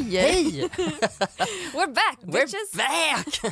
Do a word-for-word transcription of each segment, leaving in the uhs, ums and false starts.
Hej! We're back, bitches! We're back!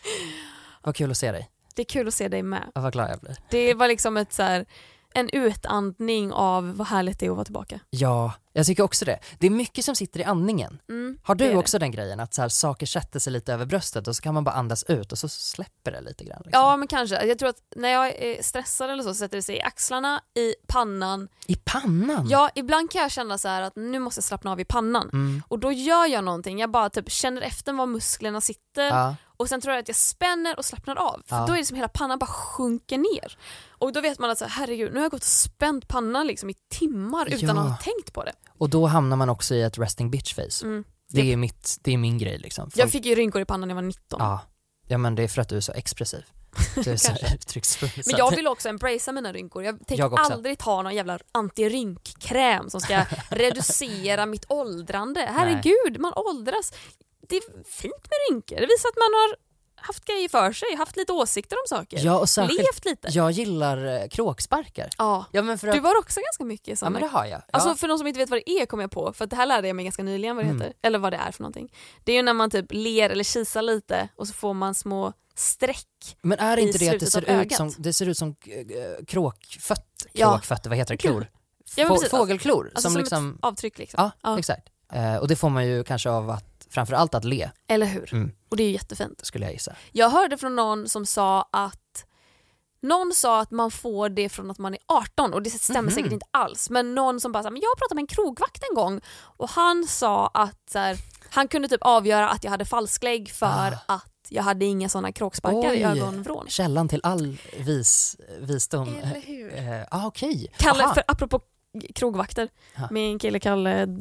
Vad kul att se dig. Det är kul att se dig med. Ja, vad glad jag blir. Det var liksom ett så här, en utandning av vad härligt det är att vara tillbaka. Ja, jag tycker också det. Det är mycket som sitter i andningen. Mm, Har du också det. den grejen att så här, saker sätter sig lite över bröstet och så kan man bara andas ut och så släpper det lite grann? Liksom. Ja, men kanske. Jag tror att när jag är stressad eller så, så sätter det sig i axlarna, i pannan. I pannan? Ja, ibland kan jag känna så här att nu måste jag slappna av i pannan. Mm. Och då gör jag någonting. Jag bara typ känner efter var musklerna sitter. Ja. Och sen tror jag att jag spänner och slappnar av. För Ja. då är det som hela pannan bara sjunker ner. Och då vet man att så här, herregud, nu har jag gått och spänt pannan liksom i timmar utan Ja. att ha tänkt på det. Och då hamnar man också i ett resting bitch face. Mm. Det är, mitt, det är min grej liksom. Folk... Jag fick ju rynkor i pannan när jag var nitton. Ja. ja, men det är för att du är så expressiv. Du är så uttrycksfull. Men jag vill också embracea mina rynkor. Jag tänker Jag också. aldrig ta någon jävla antirynkkräm som ska reducera mitt åldrande. Herregud, man åldras. Det är fint med rynkor. Det visar att man har haft grejer för sig, haft lite åsikter om saker. Ja, och särskilt, levt lite. Jag gillar eh, kråksparkar. Ja. Ja, men för att... Du var också ganska mycket Ja, sådana. men det har jag. Ja. Alltså för någon som inte vet vad det är kommer jag på, för att det här lärde jag mig ganska nyligen vad det Mm. heter, eller vad det är för någonting. Det är ju när man typ ler eller kisar lite och så får man små streck. Men är det i inte det att det slutet ser av ut som, ögat? det ser ut som äh, kråkfött, Ja. kråkfötter, vad heter det, klor? Ja, men Få, precis. fågelklor Alltså som, som liksom, ett avtryck liksom. ja, Ja. exakt. Eh, och det får man ju kanske av att, framförallt att le, Eller hur? Mm. Och det är ju jättefint. skulle jag gissa. Jag hörde från någon som sa att någon sa att man får det från att man är arton, och det stämmer Mhm. säkert inte alls, men någon som bara sa, men jag pratade med en krogvakt en gång och han sa att så här, han kunde typ avgöra att jag hade falsklägg för Ah. att jag hade inga sådana kråksparkar Oj. i ögonvrån. Källan till all vis, visdom. Eller hur? Eh, ah, okej. Kalle, Aha. för apropå krogvakter, Ja. min kille Kalle, eh,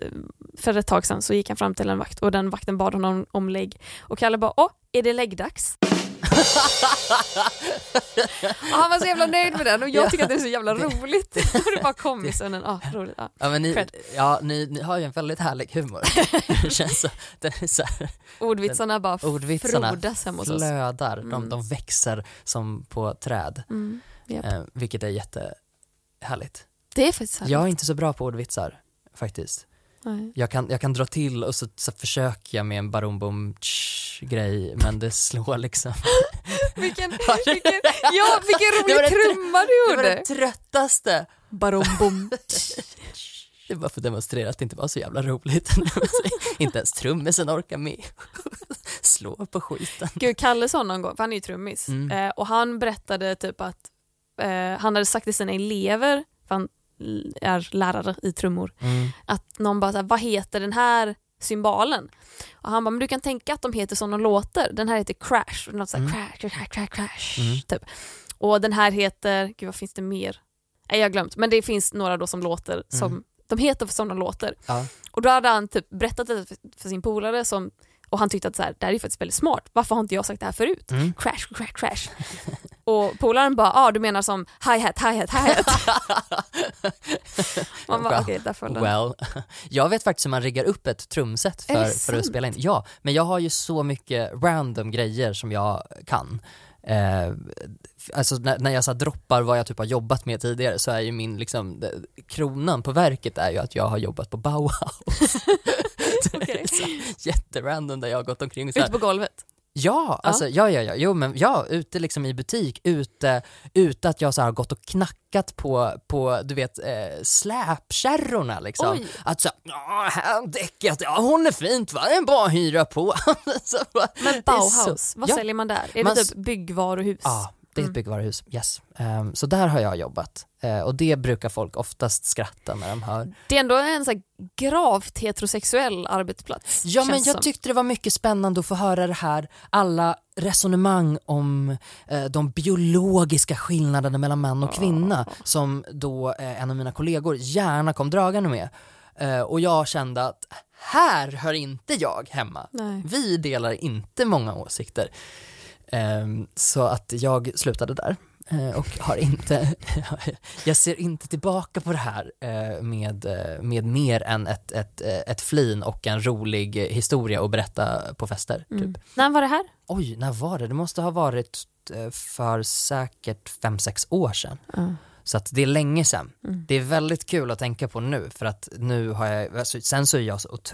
för ett tag sedan så gick han fram till en vakt och den vakten bad honom om lägg och Kalle bara, åh, är det läggdags? Och han var så jävla nöjd med den och jag tycker att det är så jävla roligt. Och det bara kom i sönnen, ah, roligt. Ah. Ja, men ni, Cred. ja, ni, ni har ju en väldigt härlig humor. Det känns så, den är så här, Ordvitsarna bara ordvitsarna frodas hemma hos oss. flödar, Mm. de, de växer som på träd, Mm, japp. eh, vilket är jättehärligt. Det är faktiskt härligt. Jag är inte så bra på ordvitsar faktiskt. Nej. Jag kan, jag kan dra till och så, så försöker jag med en barombom grej, men det slår liksom. Vilken, vilken, ja, vilken Det var rolig det tr- trumma du Det var gjorde. det tröttaste. Barombom. Det var för att demonstrera att det inte var så jävla roligt. Inte ens trummisen orkar med. Slå på skiten. Gud, Kalle sa någon gång, för han är ju trummis, Mm. eh, och han berättade typ att eh, han hade sagt till sina elever, för han är lärare i trummor, Mm. att någon bara så här, vad heter den här symbolen? Och han bara, men du kan tänka att de heter som de låter. Den här heter crash, något så här, Mm. crash, crash, crash, crash Mm. typ. Och den här heter, gud vad finns det mer? Nej, jag har glömt, men det finns några då som låter som, Mm. de heter som de låter. Ja. Och då hade han typ berättat det för, för sin polare som, och han tyckte att så här, det här är faktiskt väldigt smart. Varför har inte jag sagt det här förut? Mm. Crash, crash, crash. Och polaren bara, ja ah, du menar som hi-hat, hi-hat, hi-hat. Man bara, Well, okej, där föll den. Well, jag vet faktiskt hur man riggar upp ett trumset Är det för, för att sant? spela in. Ja, men jag har ju så mycket random grejer som jag kan. Eh, alltså när, när jag så här droppar vad jag typ har jobbat med tidigare, så är ju min liksom, det, kronan på verket är ju att jag har jobbat på Bauhaus. Okej. Jätterandom där jag har gått omkring så här. Ute på golvet. Ja, alltså, ja, ja, ja, jo, men ja, ute liksom i butik, ute, ute att jag så här har gått och knackat på, på du vet, eh, släpkärrorna liksom. Oj. Att så, ja, här däcket, ja, hon är fint, va? Det är bara att hyra på. Så, Men det är Bauhaus, så- vad ja. säljer man där? Är Man det s- typ byggvaruhus? Ja, det är ett Mm. byggvaruhus, yes. Um, så där har jag jobbat. Uh, och det brukar folk oftast skratta när de hör. Det är ändå en så här gravt heterosexuell arbetsplats. Ja, men känns jag som. tyckte det var mycket spännande att få höra det här, alla resonemang om eh, de biologiska skillnaderna mellan man och kvinna som då eh, en av mina kollegor gärna kom dragande med. Eh, och jag kände att här hör inte jag hemma. Nej. Vi delar inte många åsikter. Eh, så att jag slutade där. Eh, och har inte jag ser inte tillbaka på det här eh, med, eh, med mer än ett, ett, eh, ett flin och en rolig historia att berätta på fester Mm. typ. När var det här? Oj, när var det? Det måste ha varit eh, för säkert fem sex år sedan. Mm. Så att det är länge sedan. Mm. Det är väldigt kul att tänka på nu, för att nu har jag, alltså, sen så är jag så otro,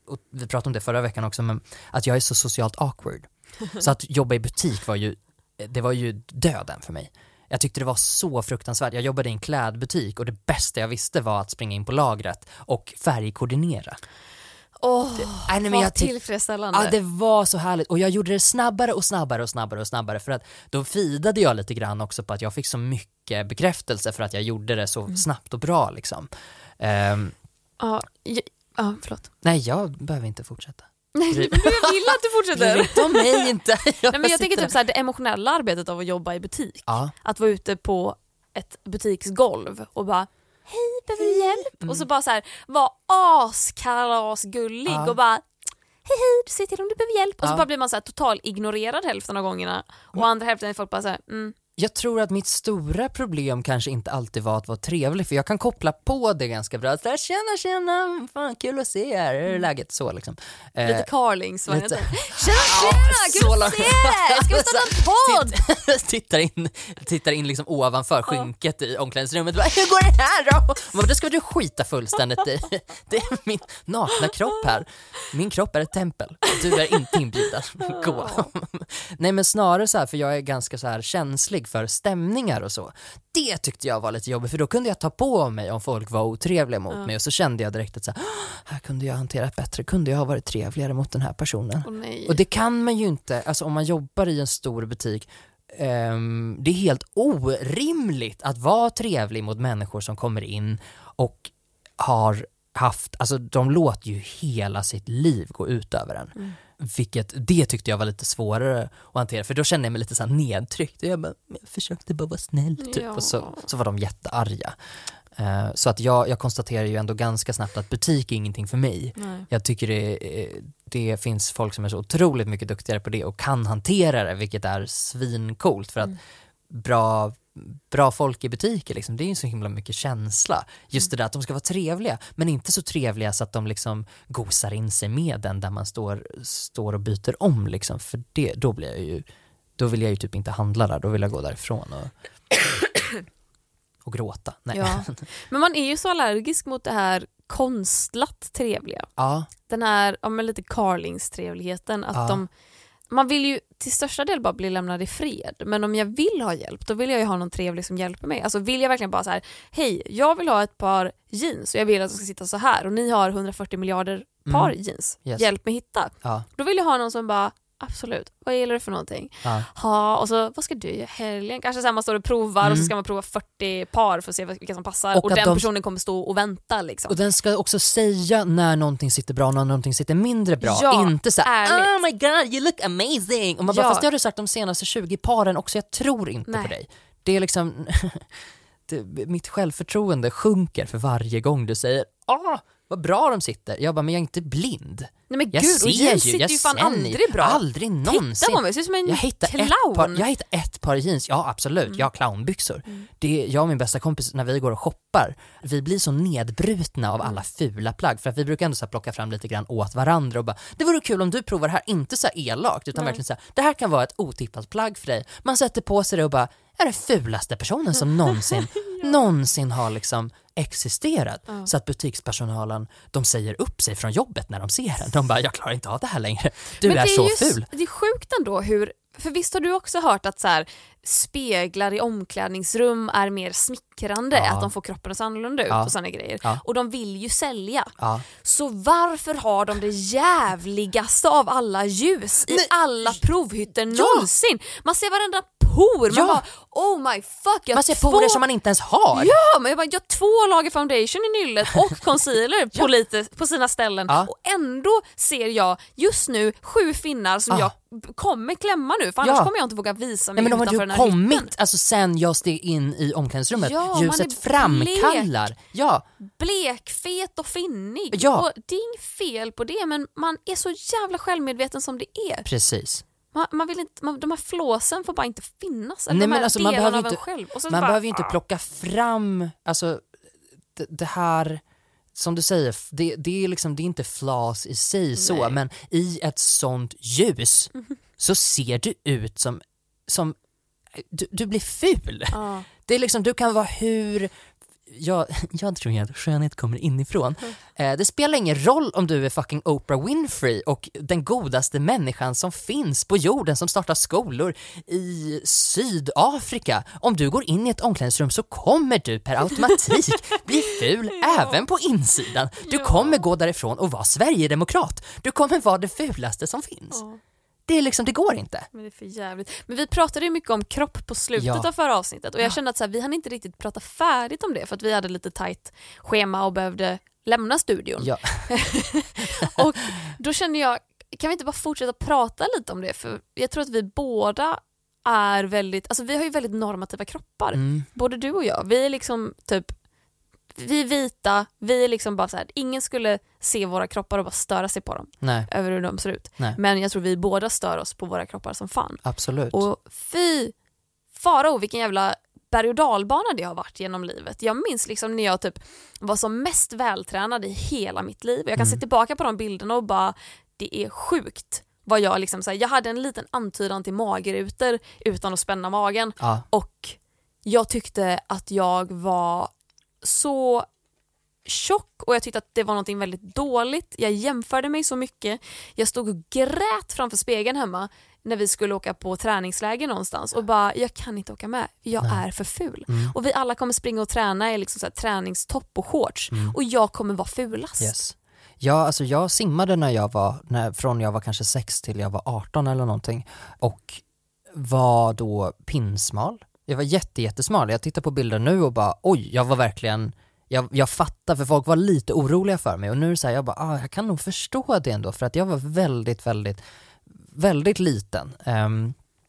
och vi pratade om det förra veckan också, men att jag är så socialt awkward. Så att jobba i butik var ju, det var ju döden för mig. Jag tyckte det var så fruktansvärt. Jag jobbade i en klädbutik och det bästa jag visste var att springa in på lagret och färgkoordinera. Åh, oh, vad jag tillfredsställande. Ja, det var så härligt. Och jag gjorde det snabbare och snabbare och snabbare och snabbare. För att då fidade jag lite grann också på att jag fick så mycket bekräftelse för att jag gjorde det så mm. snabbt och bra liksom. Um, ja, ja, ja, förlåt. Nej, jag behöver inte fortsätta. Nej, men jag vill att du fortsätter. Inte om mig inte. Jag, Nej, men jag tänker typ så här, det emotionella arbetet av att jobba i butik. Ja. Att vara ute på ett butiksgolv och bara hej, behöver du hjälp? Mm. Och så bara så här, var askarasgullig ja. och bara hej hej, du säger till om du behöver hjälp. Och ja. så bara blir man så här total ignorerad hälften av gångerna. Och mm. andra hälften är folk bara så här, mm. Jag tror att mitt stora problem kanske inte alltid var att vara trevlig, för jag kan koppla på det ganska bra. Så här, tjena, tjena, fan kul att se er, hur är läget så liksom. Lite eh, Carlings, vad lite... Tjena, tjena, kul att se er, ska vi starta en podd? tittar in, tittar in liksom ovanför skynket i omklädningsrummet. Bara, hur går det här då? Men det ska du skita fullständigt i. Det är min nakna kropp här. Min kropp är ett tempel. Du är inte inbjuden. Gå. Nej, men snarare så här, för jag är ganska så här känslig för stämningar och så. Det tyckte jag var lite jobbigt, för då kunde jag ta på mig om folk var otrevliga mot mm. mig, och så kände jag direkt att så här, här kunde jag hantera bättre, kunde jag ha varit trevligare mot den här personen. Oh, nej. Och det kan man ju inte, alltså om man jobbar i en stor butik, um, det är helt orimligt att vara trevlig mot människor som kommer in och har haft, alltså de låter ju hela sitt liv gå ut över en. Mm. Vilket, det tyckte jag var lite svårare att hantera, för då kände jag mig lite så här nedtryckt och jag, bara, jag försökte bara vara snäll typ. Ja. Och så, så var de jättearga. Uh, så att jag, jag konstaterar ju ändå ganska snabbt att butik är ingenting för mig. Nej. Jag tycker det, det finns folk som är så otroligt mycket duktigare på det och kan hantera det, vilket är svincoolt, för att mm. bra bra folk i butiker liksom, det är ju så himla mycket känsla. Just det där att de ska vara trevliga, men inte så trevliga så att de liksom gosar in sig med den där man står, står och byter om liksom, för det, då blir jag ju, då vill jag ju typ inte handla där, då vill jag gå därifrån och och gråta. Nej. Ja. Men man är ju så allergisk mot det här konstlat trevliga. Ja. Den här, ja, men lite Carlings trevligheten, att ja. de, man vill ju till största del bara bli lämnad i fred. Men om jag vill ha hjälp, då vill jag ju ha någon trevlig som hjälper mig. Alltså vill jag verkligen bara så här, hej, jag vill ha ett par jeans och jag vill att de ska sitta så här och ni har hundrafyrtio miljarder par mm. jeans. Yes. Hjälp mig hitta. Ja. Då vill jag ha någon som bara, absolut, vad gillar du för någonting? Ja. Ha, och så, vad ska du göra helgen? Kanske så här, man står och provar mm. och så ska man prova fyrtio par för att se vilka som passar. Och, och den de... personen kommer stå och vänta liksom. Och den ska också säga när någonting sitter bra, när någonting sitter mindre bra. Ja, inte så här, ärligt. oh my god, you look amazing. Och man bara, ja. fast det har du sagt de senaste tjugo paren också, jag tror inte Nej. på dig. Det är liksom, det, mitt självförtroende sjunker för varje gång du säger, ah, vad bra de sitter. Jag bara, men jag är inte blind. Nej men jag gud, och jeans ju, sitter ju fan aldrig bra. Aldrig någonsin. Titta på mig, ser ut som en jag hittar clown. Ett par, jag hittar ett par jeans, ja absolut, Mm. jag har clownbyxor. Mm. Det är jag och min bästa kompis, när vi går och shoppar, vi blir så nedbrutna av alla fula plagg, för att vi brukar ändå så här plocka fram lite grann åt varandra och bara, det vore kul om du provar det här, inte så här elakt, utan Nej. verkligen så här, det här kan vara ett otippat plagg för dig. Man sätter på sig det och bara, är det fulaste personen som någonsin, ja. någonsin har liksom existerat. Ja. Så att butikspersonalen, de säger upp sig från jobbet när de ser den. De bara, jag klarar inte av det här längre. Du Men är, är så just, ful. Det är sjukt ändå hur, för visst har du också hört att så här, speglar i omklädningsrum är mer smickrande, ja. att de får kroppen att se annorlunda ut ja. och såna grejer. Ja. Och de vill ju sälja. Ja. Så varför har de det jävligaste av alla ljus i Nej. alla provhytter Ja. någonsin? Man ser varenda por, man Ja. bara, oh my fuck, jag Man ser två... porer som man inte ens har. Ja, men jag, bara, jag har två lager foundation i nyllet och concealer Ja. på, lite, på sina ställen. Ja. Och ändå ser jag just nu sju finnar som Ah. jag kommer klämma nu, för annars Ja. kommer jag inte våga visa mig Nej, men de utanför har den ju här kommit, hytten. alltså sen jag steg in i omklädningsrummet, Ja, man ljuset är framkallar. Ja. Blek, fet och finnig. Ja. Och det är inget fel på det, men man är så jävla självmedveten som det är. Precis. Man, man vill inte, man, de här flåsen får bara inte finnas. Eller Nej, de men här alltså, man delarna behöver av en inte, själv. Och så man bara, behöver ju inte plocka fram, alltså det, det här, som du säger, det, det är liksom, det är inte flas i sig så, Nej. men i ett sånt ljus så ser du ut som, som du, du blir ful. Ja. Det är liksom, du kan vara hur jag, jag tror att skönhet kommer inifrån. Mm. Eh, det spelar ingen roll om du är fucking Oprah Winfrey och den godaste människan som finns på jorden som startar skolor i Sydafrika. Om du går in i ett omklädningsrum så kommer du per automatik bli ful ja. även på insidan. Du ja. kommer gå därifrån och vara Sverigedemokrat. Du kommer vara det fulaste som finns. Ja. Det är liksom, det går inte. Men det är för jävligt. Men vi pratade ju mycket om kropp på slutet ja. av förra avsnittet och jag kände att så här, vi hann inte riktigt prata färdigt om det för att vi hade lite tajt schema och behövde lämna studion. Ja. Och då kände jag, kan vi inte bara fortsätta prata lite om det? För jag tror att vi båda är väldigt, alltså vi har ju väldigt normativa kroppar. Mm. Både du och jag. Vi är liksom typ vi är vita, vi är liksom bara så här, ingen skulle se våra kroppar och bara störa sig på dem. Nej. Över hur de ser ut. Nej. Men jag tror vi båda stör oss på våra kroppar som fan. Absolut. Och fy farao vilken jävla berg- och dalbana det har varit genom livet. Jag minns liksom när jag typ var som mest vältränad i hela mitt liv. Jag kan mm. se tillbaka på de bilderna och bara, det är sjukt vad jag liksom så här, jag hade en liten antydan till magrutor utan att spänna magen. Ja. Och jag tyckte att jag var så tjock och jag tyckte att det var något väldigt dåligt. Jag jämförde mig så mycket. Jag stod och grät framför spegeln hemma när vi skulle åka på träningsläger någonstans och bara, jag kan inte åka med. Jag Nej. är för ful. Mm. Och vi alla kommer springa och träna i liksom så här träningstopp och shorts mm. och jag kommer vara fulast. Yes. Ja, alltså jag simmade när jag var när, från jag var kanske sex till jag var arton eller någonting och var då pinsmal. Jag var jätte, jättesmal. Jag tittar på bilder nu och bara, oj, jag var verkligen, jag, jag fattar för folk var lite oroliga för mig och nu är det så här, jag bara, ah, jag kan nog förstå det ändå för att jag var väldigt, väldigt, väldigt liten. Um,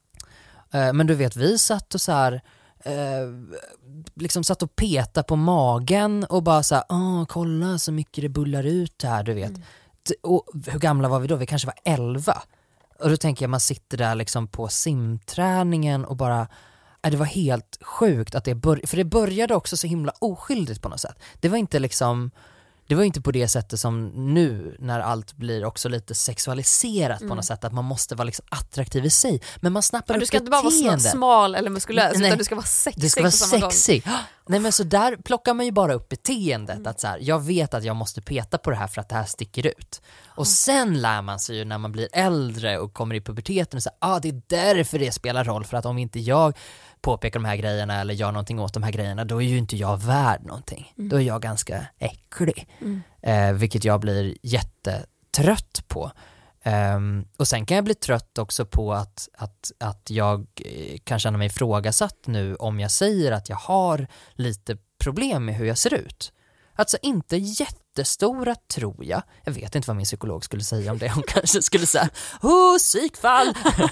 uh, men du vet, vi satt och så här, uh, liksom satt och peta på magen och bara så här, åh, kolla så mycket det bullar ut här, du vet. Mm. Och hur gamla var vi då? Vi kanske var elva. Och då tänker jag, man sitter där liksom på simträningen och bara, det var helt sjukt att det började, för det började också så himla oskyldigt på något sätt. Det var inte liksom, det var inte på det sättet som nu när allt blir också lite sexualiserat mm. på något sätt, att man måste vara liksom attraktiv i sig, men man snappar men upp du ska inte bara vara smal eller muskulös, Nej, utan du ska vara sexig. Du ska vara sexig. Nej, men så där plockar man ju bara upp beteendet mm. att så här, jag vet att jag måste peta på det här för att det här sticker ut. Och mm. sen lär man sig ju när man blir äldre och kommer i puberteten och så ah, det är därför det spelar roll, för att om inte jag påpekar de här grejerna eller gör någonting åt de här grejerna, då är ju inte jag värd någonting. Mm. Då är jag ganska äcklig. Mm. Eh, vilket jag blir jättetrött på. Um, och sen kan jag bli trött också på att, att, att jag kan känna mig ifrågasatt nu om jag säger att jag har lite problem med hur jag ser ut. Alltså inte jättestora, tror jag. Jag vet inte vad min psykolog skulle säga om det. Hon kanske skulle säga, oh, psykfall!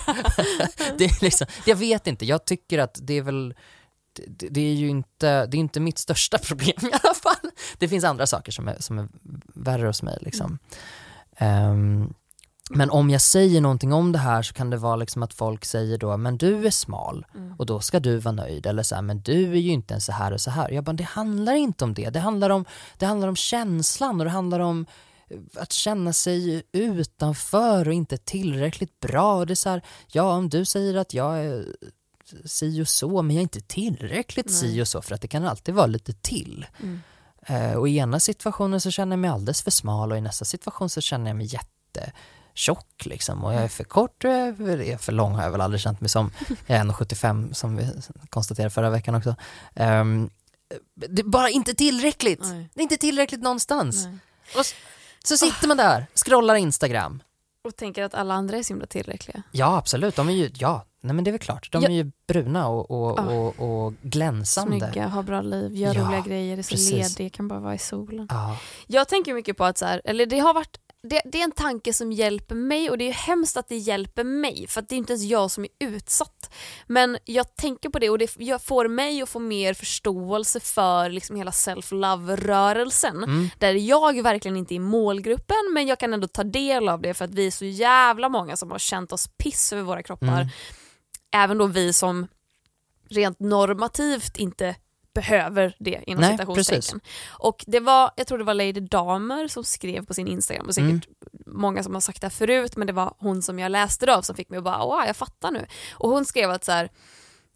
Det är liksom, jag vet inte, jag tycker att det är väl, det, det är ju inte, det är inte mitt största problem i alla fall. Det finns andra saker som är, som är värre hos mig liksom. Mm. Um, Men om jag säger någonting om det här så kan det vara liksom att folk säger då, men du är smal mm. och då ska du vara nöjd, eller så här, men du är ju inte ens så här och så här. Jag bara, det handlar inte om det. Det handlar om, det handlar om känslan och det handlar om att känna sig utanför och inte tillräckligt bra. Och det är så här, ja, om du säger att jag är si och så, men jag är inte tillräckligt Nej. si och så, för att det kan alltid vara lite till. Mm. Uh, och i ena situationen så känner jag mig alldeles för smal och i nästa situation så känner jag mig jätte tjock liksom, och jag är för kort och jag är för lång, har jag väl aldrig känt mig som. Jag är en komma sjuttiofem som vi konstaterade förra veckan också. Um, det är bara inte tillräckligt. Nej. Det är inte tillräckligt någonstans. Nej. Och så, så sitter man där, scrollar Instagram och tänker att alla andra är så himla tillräckliga. Ja, absolut. De är ju, ja, nej men det är väl klart. De ja. är ju bruna och, och, oh. och, och glänsande. Snygga, har bra liv, gör ja, roliga grejer, är så ledig, kan bara vara i solen. Ja. Jag tänker mycket på att så här, eller det har varit Det, det är en tanke som hjälper mig, och det är hemskt att det hjälper mig, för att det är inte ens jag som är utsatt. Men jag tänker på det, och det jag får mig att få mer förståelse för liksom hela self-love-rörelsen. Mm. Där jag verkligen inte är i målgruppen, men jag kan ändå ta del av det för att vi är så jävla många som har känt oss piss över våra kroppar. Mm. Även då vi som rent normativt inte behöver det inom Nej, citationstecken. Och det var, jag tror det var Lady Damer som skrev på sin Instagram, och säkert mm. många som har sagt det förut, men det var hon som jag läste det av som fick mig att bara, åh, jag fattar nu. Och hon skrev att så här,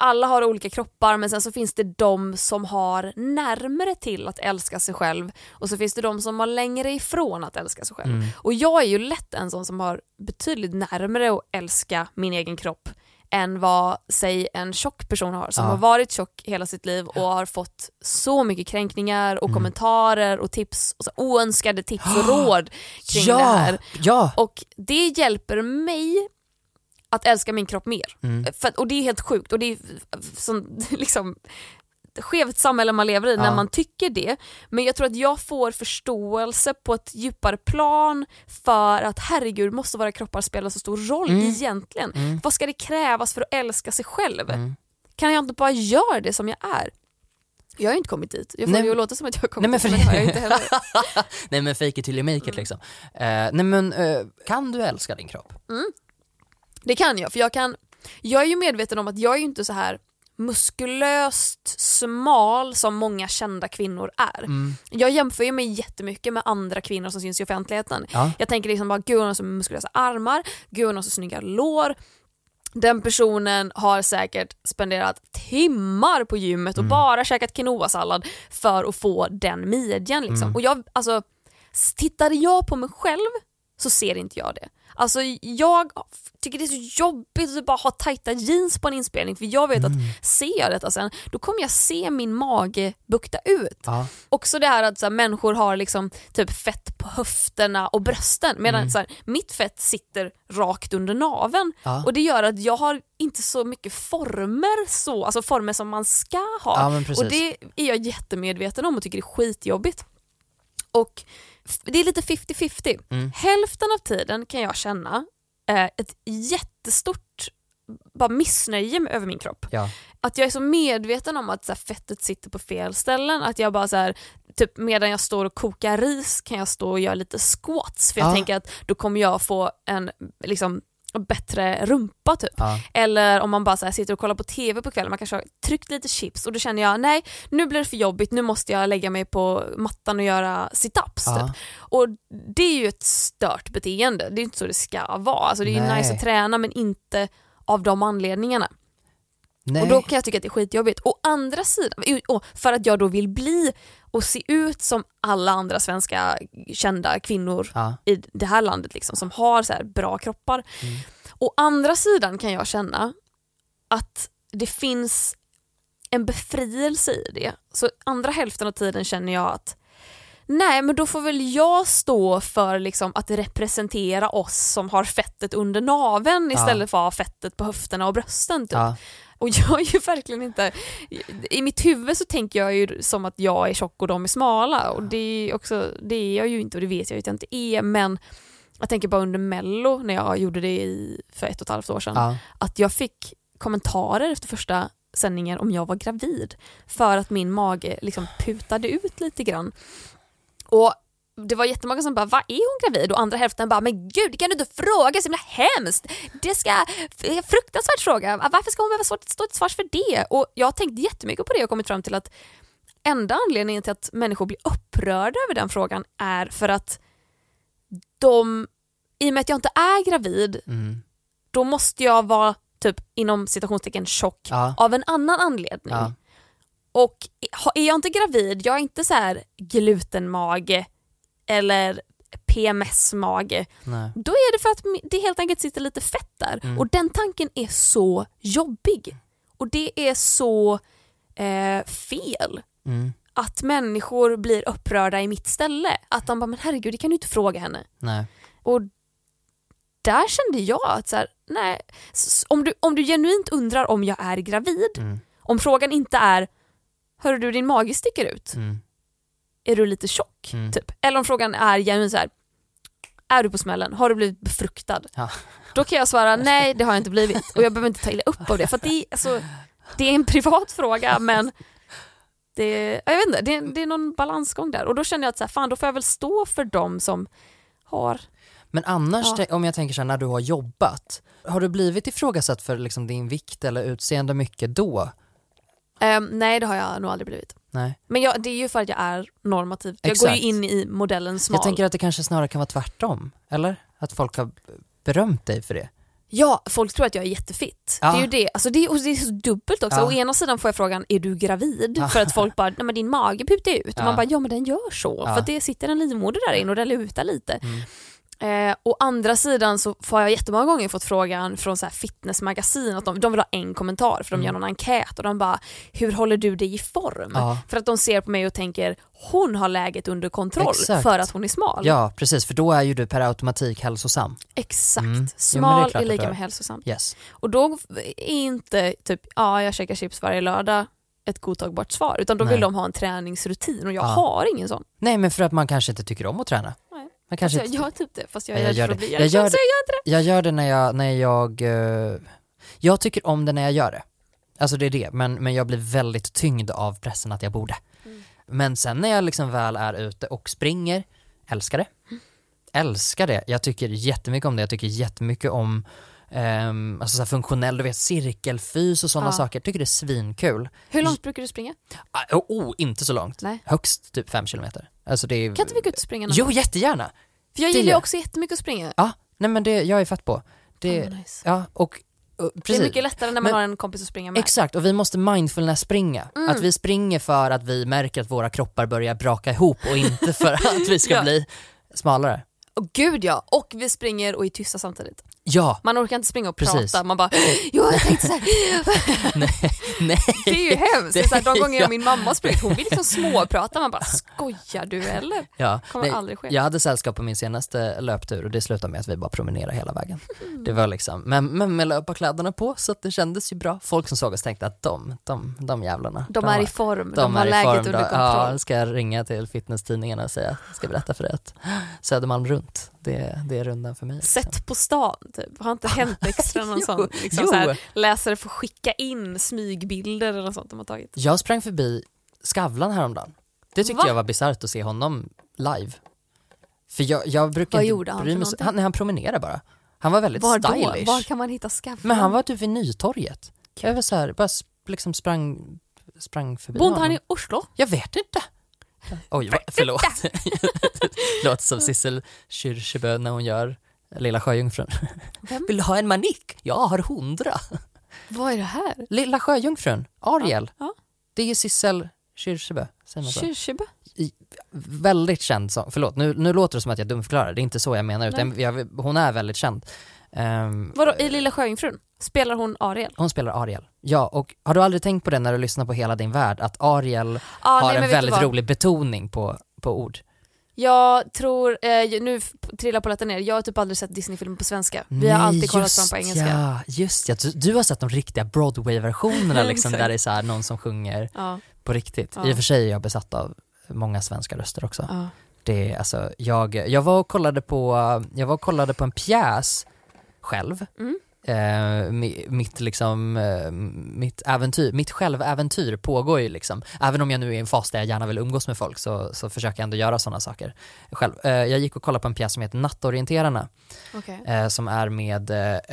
alla har olika kroppar, men sen så finns det de som har närmare till att älska sig själv och så finns det de som har längre ifrån att älska sig själv. Mm. Och jag är ju lätt en sån som har betydligt närmare att älska min egen kropp än vad, säg, en tjock person har som ja. har varit tjock hela sitt liv och har fått så mycket kränkningar och mm. kommentarer och tips och så oönskade tips och råd kring ja. det här. Ja. Och det hjälper mig att älska min kropp mer. Mm. För, och det är helt sjukt och det är som, liksom skevt samhälle man lever i ja. när man tycker det. Men jag tror att jag får förståelse på ett djupare plan för att herregud, måste våra kroppar spela så stor roll mm. egentligen. Mm. Vad ska det krävas för att älska sig själv? Mm. Kan jag inte bara göra det som jag är? Jag har ju inte kommit dit. Jag får nej, ju låta som att jag har kommit nej, men för... dit, men det har jag inte heller. Nej, men fake it till you make it mm. liksom. Uh, nej men, uh, kan du älska din kropp? Mm. Det kan jag, för jag kan jag är ju medveten om att jag är ju inte så här muskulöst smal som många kända kvinnor är. Mm. Jag jämför ju mig jättemycket med andra kvinnor som syns i offentligheten. Ja. Jag tänker liksom bara, gud hon har så muskulösa armar, gud hon har så snygga lår. Den personen har säkert spenderat timmar på gymmet och mm. bara käkat quinoa-sallad för att få den midjan liksom. Mm. Och jag, alltså, tittade jag på mig själv så ser inte jag det. Alltså jag tycker det är så jobbigt att bara ha tajta jeans på en inspelning, för jag vet mm. att ser jag detta sen, då kommer jag se min mage bukta ut. Ja. Också det här att så här, människor har liksom typ fett på höfterna och brösten, medan mm. så här, mitt fett sitter rakt under naveln. Ja. Och det gör att jag har inte så mycket former så, alltså former som man ska ha. Ja, och det är jag jättemedveten om och tycker det är skitjobbigt. Och det är lite fifty fifty. Mm. Hälften av tiden kan jag känna eh, ett jättestort bara missnöje med, över min kropp. Ja. Att jag är så medveten om att så här, fettet sitter på fel ställen. Att jag bara så här, typ medan jag står och kokar ris kan jag stå och göra lite squats. För jag ja. tänker att då kommer jag få en liksom bättre rumpa typ. Ja. Eller om man bara så här, sitter och kollar på tv på kvällen, man kanske har tryckt lite chips och då känner jag, nej, nu blir det för jobbigt, nu måste jag lägga mig på mattan och göra sit-ups ja. typ. Och det är ju ett stört beteende, det är inte så det ska vara. Alltså det är ju nice att träna, men inte av de anledningarna. Nej. Och då kan jag tycka att det är skitjobbigt. Å andra sidan, för att jag då vill bli och se ut som alla andra svenska kända kvinnor ja. i det här landet liksom, som har så här bra kroppar. Mm. Å andra sidan kan jag känna att det finns en befrielse i det. Så andra hälften av tiden känner jag att nej, men då får väl jag stå för liksom att representera oss som har fettet under naveln istället ja. för att ha fettet på höfterna och brösten typ. Ja. Och jag är ju verkligen inte, i mitt huvud så tänker jag ju som att jag är tjock och de är smala, och det är också, det är jag ju inte och det vet jag ju att jag inte är, men jag tänker bara under Mello när jag gjorde det i, för ett och ett halvt år sedan ja. att jag fick kommentarer efter första sändningen om jag var gravid för att min mage liksom putade ut lite grann. Och det var jättemånga som bara, vad är hon gravid? Och andra hälften bara, men gud, det kan du inte fråga, så himla hemskt. Det ska, fruktansvärt fråga. Varför ska hon behöva stå till svars för det? Och jag har tänkt jättemycket på det och kommit fram till att enda anledningen till att människor blir upprörda över den frågan är för att de, i och med att jag inte är gravid, mm. då måste jag vara typ inom citationstecken tjock ja. av en annan anledning. Ja. Och är jag inte gravid, jag är inte så här glutenmage eller P M S-mage, nej. Då är det för att det helt enkelt sitter lite fett där. Mm. Och den tanken är så jobbig. Och det är så eh, fel. Mm. Att människor blir upprörda i mitt ställe. Att de bara, men herregud, det kan du inte fråga henne. Nej. Och där kände jag att så här, nej, om du, om du genuint undrar om jag är gravid, mm. om frågan inte är, hör du din mage sticker ut? Mm. Är du lite tjock? Mm. Typ. Eller om frågan är genuint så här, är du på smällen? Har du blivit befruktad? Ja. Då kan jag svara, nej, det har jag inte blivit. Och jag behöver inte ta illa upp av det. För att det, är, alltså, det är en privat fråga, men det, jag vet inte, det, det är någon balansgång där. Och då känner jag att så här, fan, då får jag väl stå för dem som har... Men annars, ja. om jag tänker så här, när du har jobbat, har du blivit ifrågasatt för liksom din vikt eller utseende mycket då? Um, nej, det har jag nog aldrig blivit. Nej. Men jag, det är ju för att jag är normativ. Jag Exakt. går ju in i modellen smal. Jag tänker att det kanske snarare kan vara tvärtom, eller? Att folk har berömt dig för det. Ja, folk tror att jag är jättefitt. Ja. Det är ju det. Alltså det, är, och det är så dubbelt också. Ja. Å ena sidan får jag frågan, är du gravid? Ja. För att folk bara, nej men din mage putar ut. Ja. Och man bara, ja men den gör så. Ja. För att det sitter en livmoder där in och den lutar lite. Mm. Eh, å andra sidan så får jag jättemånga gånger fått frågan från så här fitnessmagasin att de, de vill ha en kommentar för de Mm. gör någon enkät och de bara, hur håller du dig i form? Ja. För att de ser på mig och tänker, hon har läget under kontroll Exakt. för att hon är smal. Ja, precis, för då är ju du per automatik hälsosam. Exakt. Mm. Jo, men det är Smal klart är lika att du med är. hälsosam. Yes. Och då är inte typ, ja jag käkar chips varje lördag ett godtagbart svar, utan då Nej. vill de ha en träningsrutin och jag Ja. har ingen sån. Nej, men för att man kanske inte tycker om att träna. Nej. Man kanske Alltså, jag inte... gör typ det, fast jag, Nej, är jag gör för det. att bli Jag hjälpt, gör så jag gör inte det. Jag gör det när jag, när jag eh, jag tycker om det när jag gör det. Alltså det är det, men, men jag blir väldigt tyngd av pressen att jag borde. Mm. Men sen när jag liksom väl är ute och springer, älskar det. Mm. Älskar det. Jag tycker jättemycket om det. Jag tycker jättemycket om um, alltså så här funktionell, du vet, cirkelfys och sådana Ja. saker. Tycker det är svinkul. Hur långt brukar du springa? Ah, oh, oh, inte så långt. Nej. Högst typ fem kilometer. Alltså det är... Kan inte vi gå ut och springa någon Jo, gång? jättegärna. För jag det gillar ju gör- också jättemycket att springa. Ja, nej men det, jag är fett på. Det, Fan, vad nice. ja, och, och Det precis. är mycket lättare när man Men- har en kompis att springa med. Exakt, och vi måste mindfulness springa. Mm. Att vi springer för att vi märker att våra kroppar börjar braka ihop och inte för att vi ska Ja. bli smalare. Och gud ja, och vi springer och är tysta samtidigt. Ja, Man orkar inte springa och Precis. prata, man bara, jo jag tänkte såhär. nej, nej. Det är ju hemskt. Det är så här, de gånger Ja. jag min mamma har sprungit, hon vill liksom småprata, man bara, skojar du eller? Ja. Kommer Nej, aldrig ske. jag hade sällskap på min senaste löptur och det slutade med att vi bara promenerade hela vägen. Mm. Det var liksom, men, men med löparkläderna på så att det kändes ju bra. Folk som såg oss tänkte att de, de, de jävlarna. De är i form, de, De har är i läget form under då. kontroll. Ja, ska jag ringa till fitnesstidningarna och säga, ska berätta för dig att Södermalm runt, det, det är rundan för mig. Liksom. Sett på stan typ, har inte hänt extra någon Jo, sån liksom jo. så här, läsare får skicka in smygbilder eller något sånt de har tagit. Jag sprang förbi Skavlan häromdagen. Det tyckte Va? jag var bisarrt att se honom live. För jag, jag brukar Vad inte gjorde han bry för mig så- någonting? han, nej, han promenerade bara. Han var väldigt Var då? stylish. Var kan man hitta Skavlan? Men han var typ vid Nytorget. Jag var så här, bara sp- liksom sprang, sprang förbi Bodde honom. han i Oslo? Jag vet inte. Oj, vad, förlåt. Det låter som Sissel Kyrkjebø när hon gör Lilla Sjöjungfrun. Vem? Vill du ha en manik? Jag har hundra. Vad är det här? Lilla Sjöjungfrun, Ariel. Ja. Det är ju Sissel Kyrkjebø. Säger man så? Kyrkjebø? Väldigt känd sång. Förlåt, nu, nu låter det som att jag dumförklarar. Det är inte så jag menar. Utan jag, hon är väldigt känd. Um, Vadå, i Lilla Sjöjungfrun? Spelar hon Ariel? hon spelar Ariel. Ja, och har du aldrig tänkt på det när du lyssnar på Hela din värld? Att Ariel Ah, har nej, men en vet du väldigt vad? rolig betoning på, på ord. Jag tror, eh, nu f- trillar polletten ner, jag har typ aldrig sett Disney-filmer på svenska. Vi har Nej, alltid kollat just på dem på engelska. Ja, just ja. Du, du har sett de riktiga Broadway-versionerna liksom, Exakt. där det är så här, någon som sjunger Ja, på riktigt. Ja. I och för sig är jag besatt av många svenska röster också. ja. Det är, alltså, jag, jag, var och kollade på, jag var och kollade på en pjäs själv. Mm. Eh, mi- mitt, liksom, eh, mitt, äventyr, mitt själväventyr pågår ju liksom. Även om jag nu är i en fas där jag gärna vill umgås med folk så, så försöker jag ändå göra sådana saker själv. Eh, jag gick och kollade på en pjäs som heter Nattorienterarna. Okej. Eh, som är med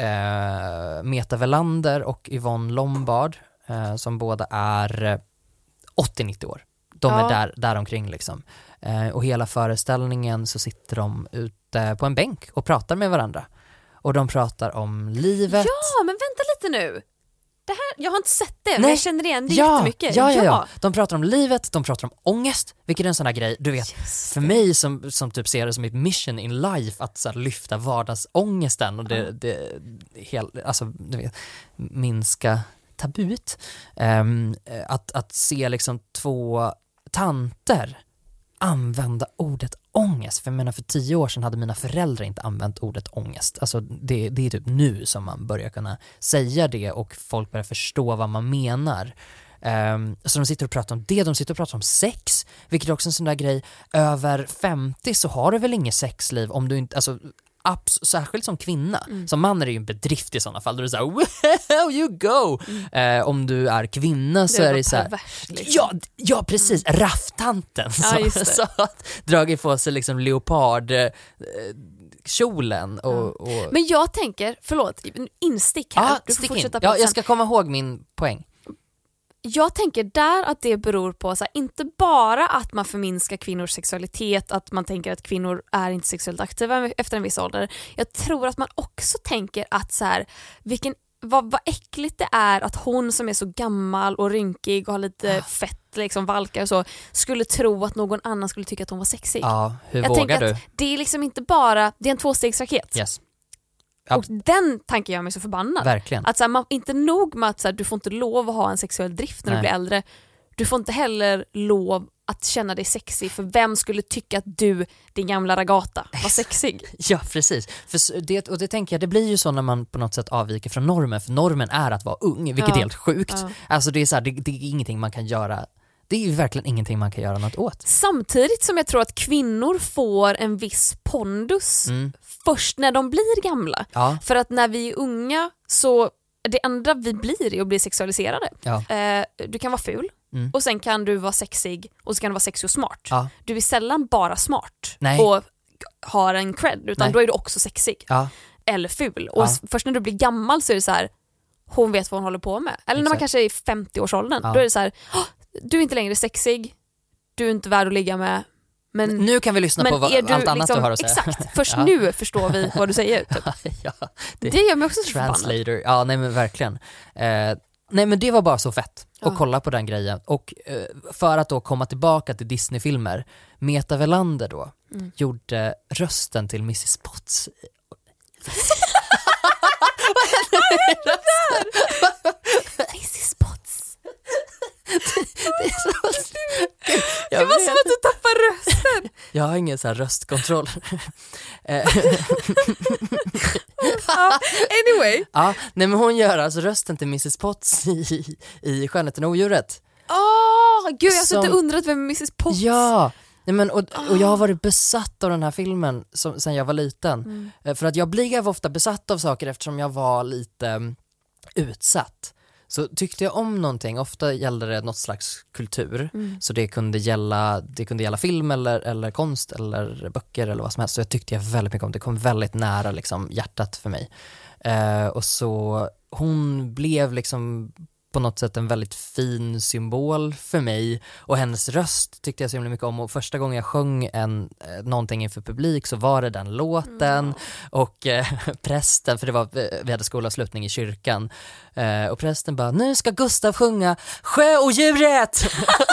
eh, Meta Velander och Yvonne Lombard eh, som båda är åttio nittio år. De Ja. är där, där omkring liksom. Eh, och hela föreställningen så sitter de ute på en bänk och pratar med varandra. Och de pratar om livet. Ja, men vänta lite nu. Det här, jag har inte sett det, men Nej. jag känner igen det ja, jättemycket. ja, ja, ja. De pratar om livet, de pratar om ångest, vilket är en sån här grej, du vet, Just för det. mig som, som typ ser det som ett mission in life att så här, lyfta vardagsångesten och det, Ja. det helt, alltså, du vet, minska tabut. Ehm, att, att se liksom två tanter använda ordet ångest. För jag menar, för tio år sedan hade mina föräldrar inte använt ordet ångest. Alltså det, det är typ nu som man börjar kunna säga det och folk börjar förstå vad man menar. Um, så de sitter och pratar om det, de sitter och pratar om sex, vilket är också en sån där grej. Över femtio så har du väl inget sexliv om du inte, alltså abs- särskilt som kvinna. Mm. Som man är det ju en bedrift i sådana fall, då är det såhär wow you go. Mm. Eh, om du är kvinna så det är var det så här. perverst, liksom. Ja, ja precis, mm. rafftanten Ja, så, just det. så att dragit på sig liksom leopard eh, kjolen och, och... Men jag tänker, förlåt, instick här. Ja, du får stick in. fortsätta Ja, prata jag sen. ska komma ihåg min poäng. Jag tänker där att det beror på så här, inte bara att man förminskar kvinnors sexualitet, att man tänker att kvinnor är inte sexuellt aktiva efter en viss ålder. Jag tror att man också tänker att så här, vilken, vad, vad äckligt det är att hon som är så gammal och rynkig och har lite ah. fett liksom valkar och så, skulle tro att någon annan skulle tycka att hon var sexig. Ja, hur jag vågar du? Att det är liksom inte bara, det är en tvåstegsraket. Yes. Ja. Och den tanken gör mig så förbannad. Verkligen. Att så här, man, inte nog med att så här, du får inte lov att ha en sexuell drift när Nej. Du blir äldre. Du får inte heller lov att känna dig sexig, för vem skulle tycka att du, din gamla ragata, var sexig? Ja, precis. För det, och det tänker jag, det blir ju så när man på något sätt avviker från normen, för normen är att vara ung, vilket ja. Är helt sjukt. Ja. Alltså det är så här, det, det är ingenting man kan göra. Det är ju verkligen ingenting man kan göra något åt. Samtidigt som jag tror att kvinnor får en viss pondus mm. först när de blir gamla. Ja. För att när vi är unga så det enda vi blir är att bli sexualiserade. Ja. Eh, du kan vara ful mm. och sen kan du vara sexig och så kan du vara sexig och smart. Ja. Du är sällan bara smart Nej. Och har en cred, utan Nej. Då är du också sexig. Ja. Eller ful. Och ja. Först när du blir gammal så är det så här, hon vet vad hon håller på med. Eller Exakt. När man kanske är i femtio-årsåldern, ja. Då är det så här, du är inte längre sexig, du är inte värd att ligga med. Men nu kan vi lyssna på vad, du, allt annat liksom, du har att säga. Exakt, först ja. Nu förstår vi vad du säger. Typ. ja, det, det gör mig också så translator. Förbannad. Ja, nej men verkligen. Eh, nej men det var bara så fett att ja. Kolla på den grejen. Och eh, för att då komma tillbaka till Disney-filmer, Meta Velander då mm. gjorde rösten till missus Potts. missus Potts. Det är så... Det var som att du tappar rösten. Jag har ingen så här röstkontroll. Anyway. Ja, nej men hon gör alltså rösten till missus Potts i, i Skönheten och odjuret. Åh, oh, gud jag har suttit och undrat vem missus Potts. Ja, nej men, och, och jag har varit besatt av den här filmen som, sen jag var liten. Mm. För att jag blir ofta besatt av saker eftersom jag var lite um, utsatt. Så tyckte jag om någonting, ofta gällde det något slags kultur. Mm. Så det kunde gälla, det kunde gälla film eller, eller konst eller böcker eller vad som helst. Så jag tyckte jag väldigt mycket om det. Det kom väldigt nära liksom, hjärtat för mig. Eh, och så hon blev liksom på något sätt en väldigt fin symbol för mig. Och hennes röst tyckte jag så himla mycket om. Och första gången jag sjöng en, eh, någonting inför publik så var det den låten. Mm. Och eh, prästen, för det var, vi hade skolavslutning i kyrkan. Eh, och prästen bara, nu ska Gustav sjunga Sjöodjuret!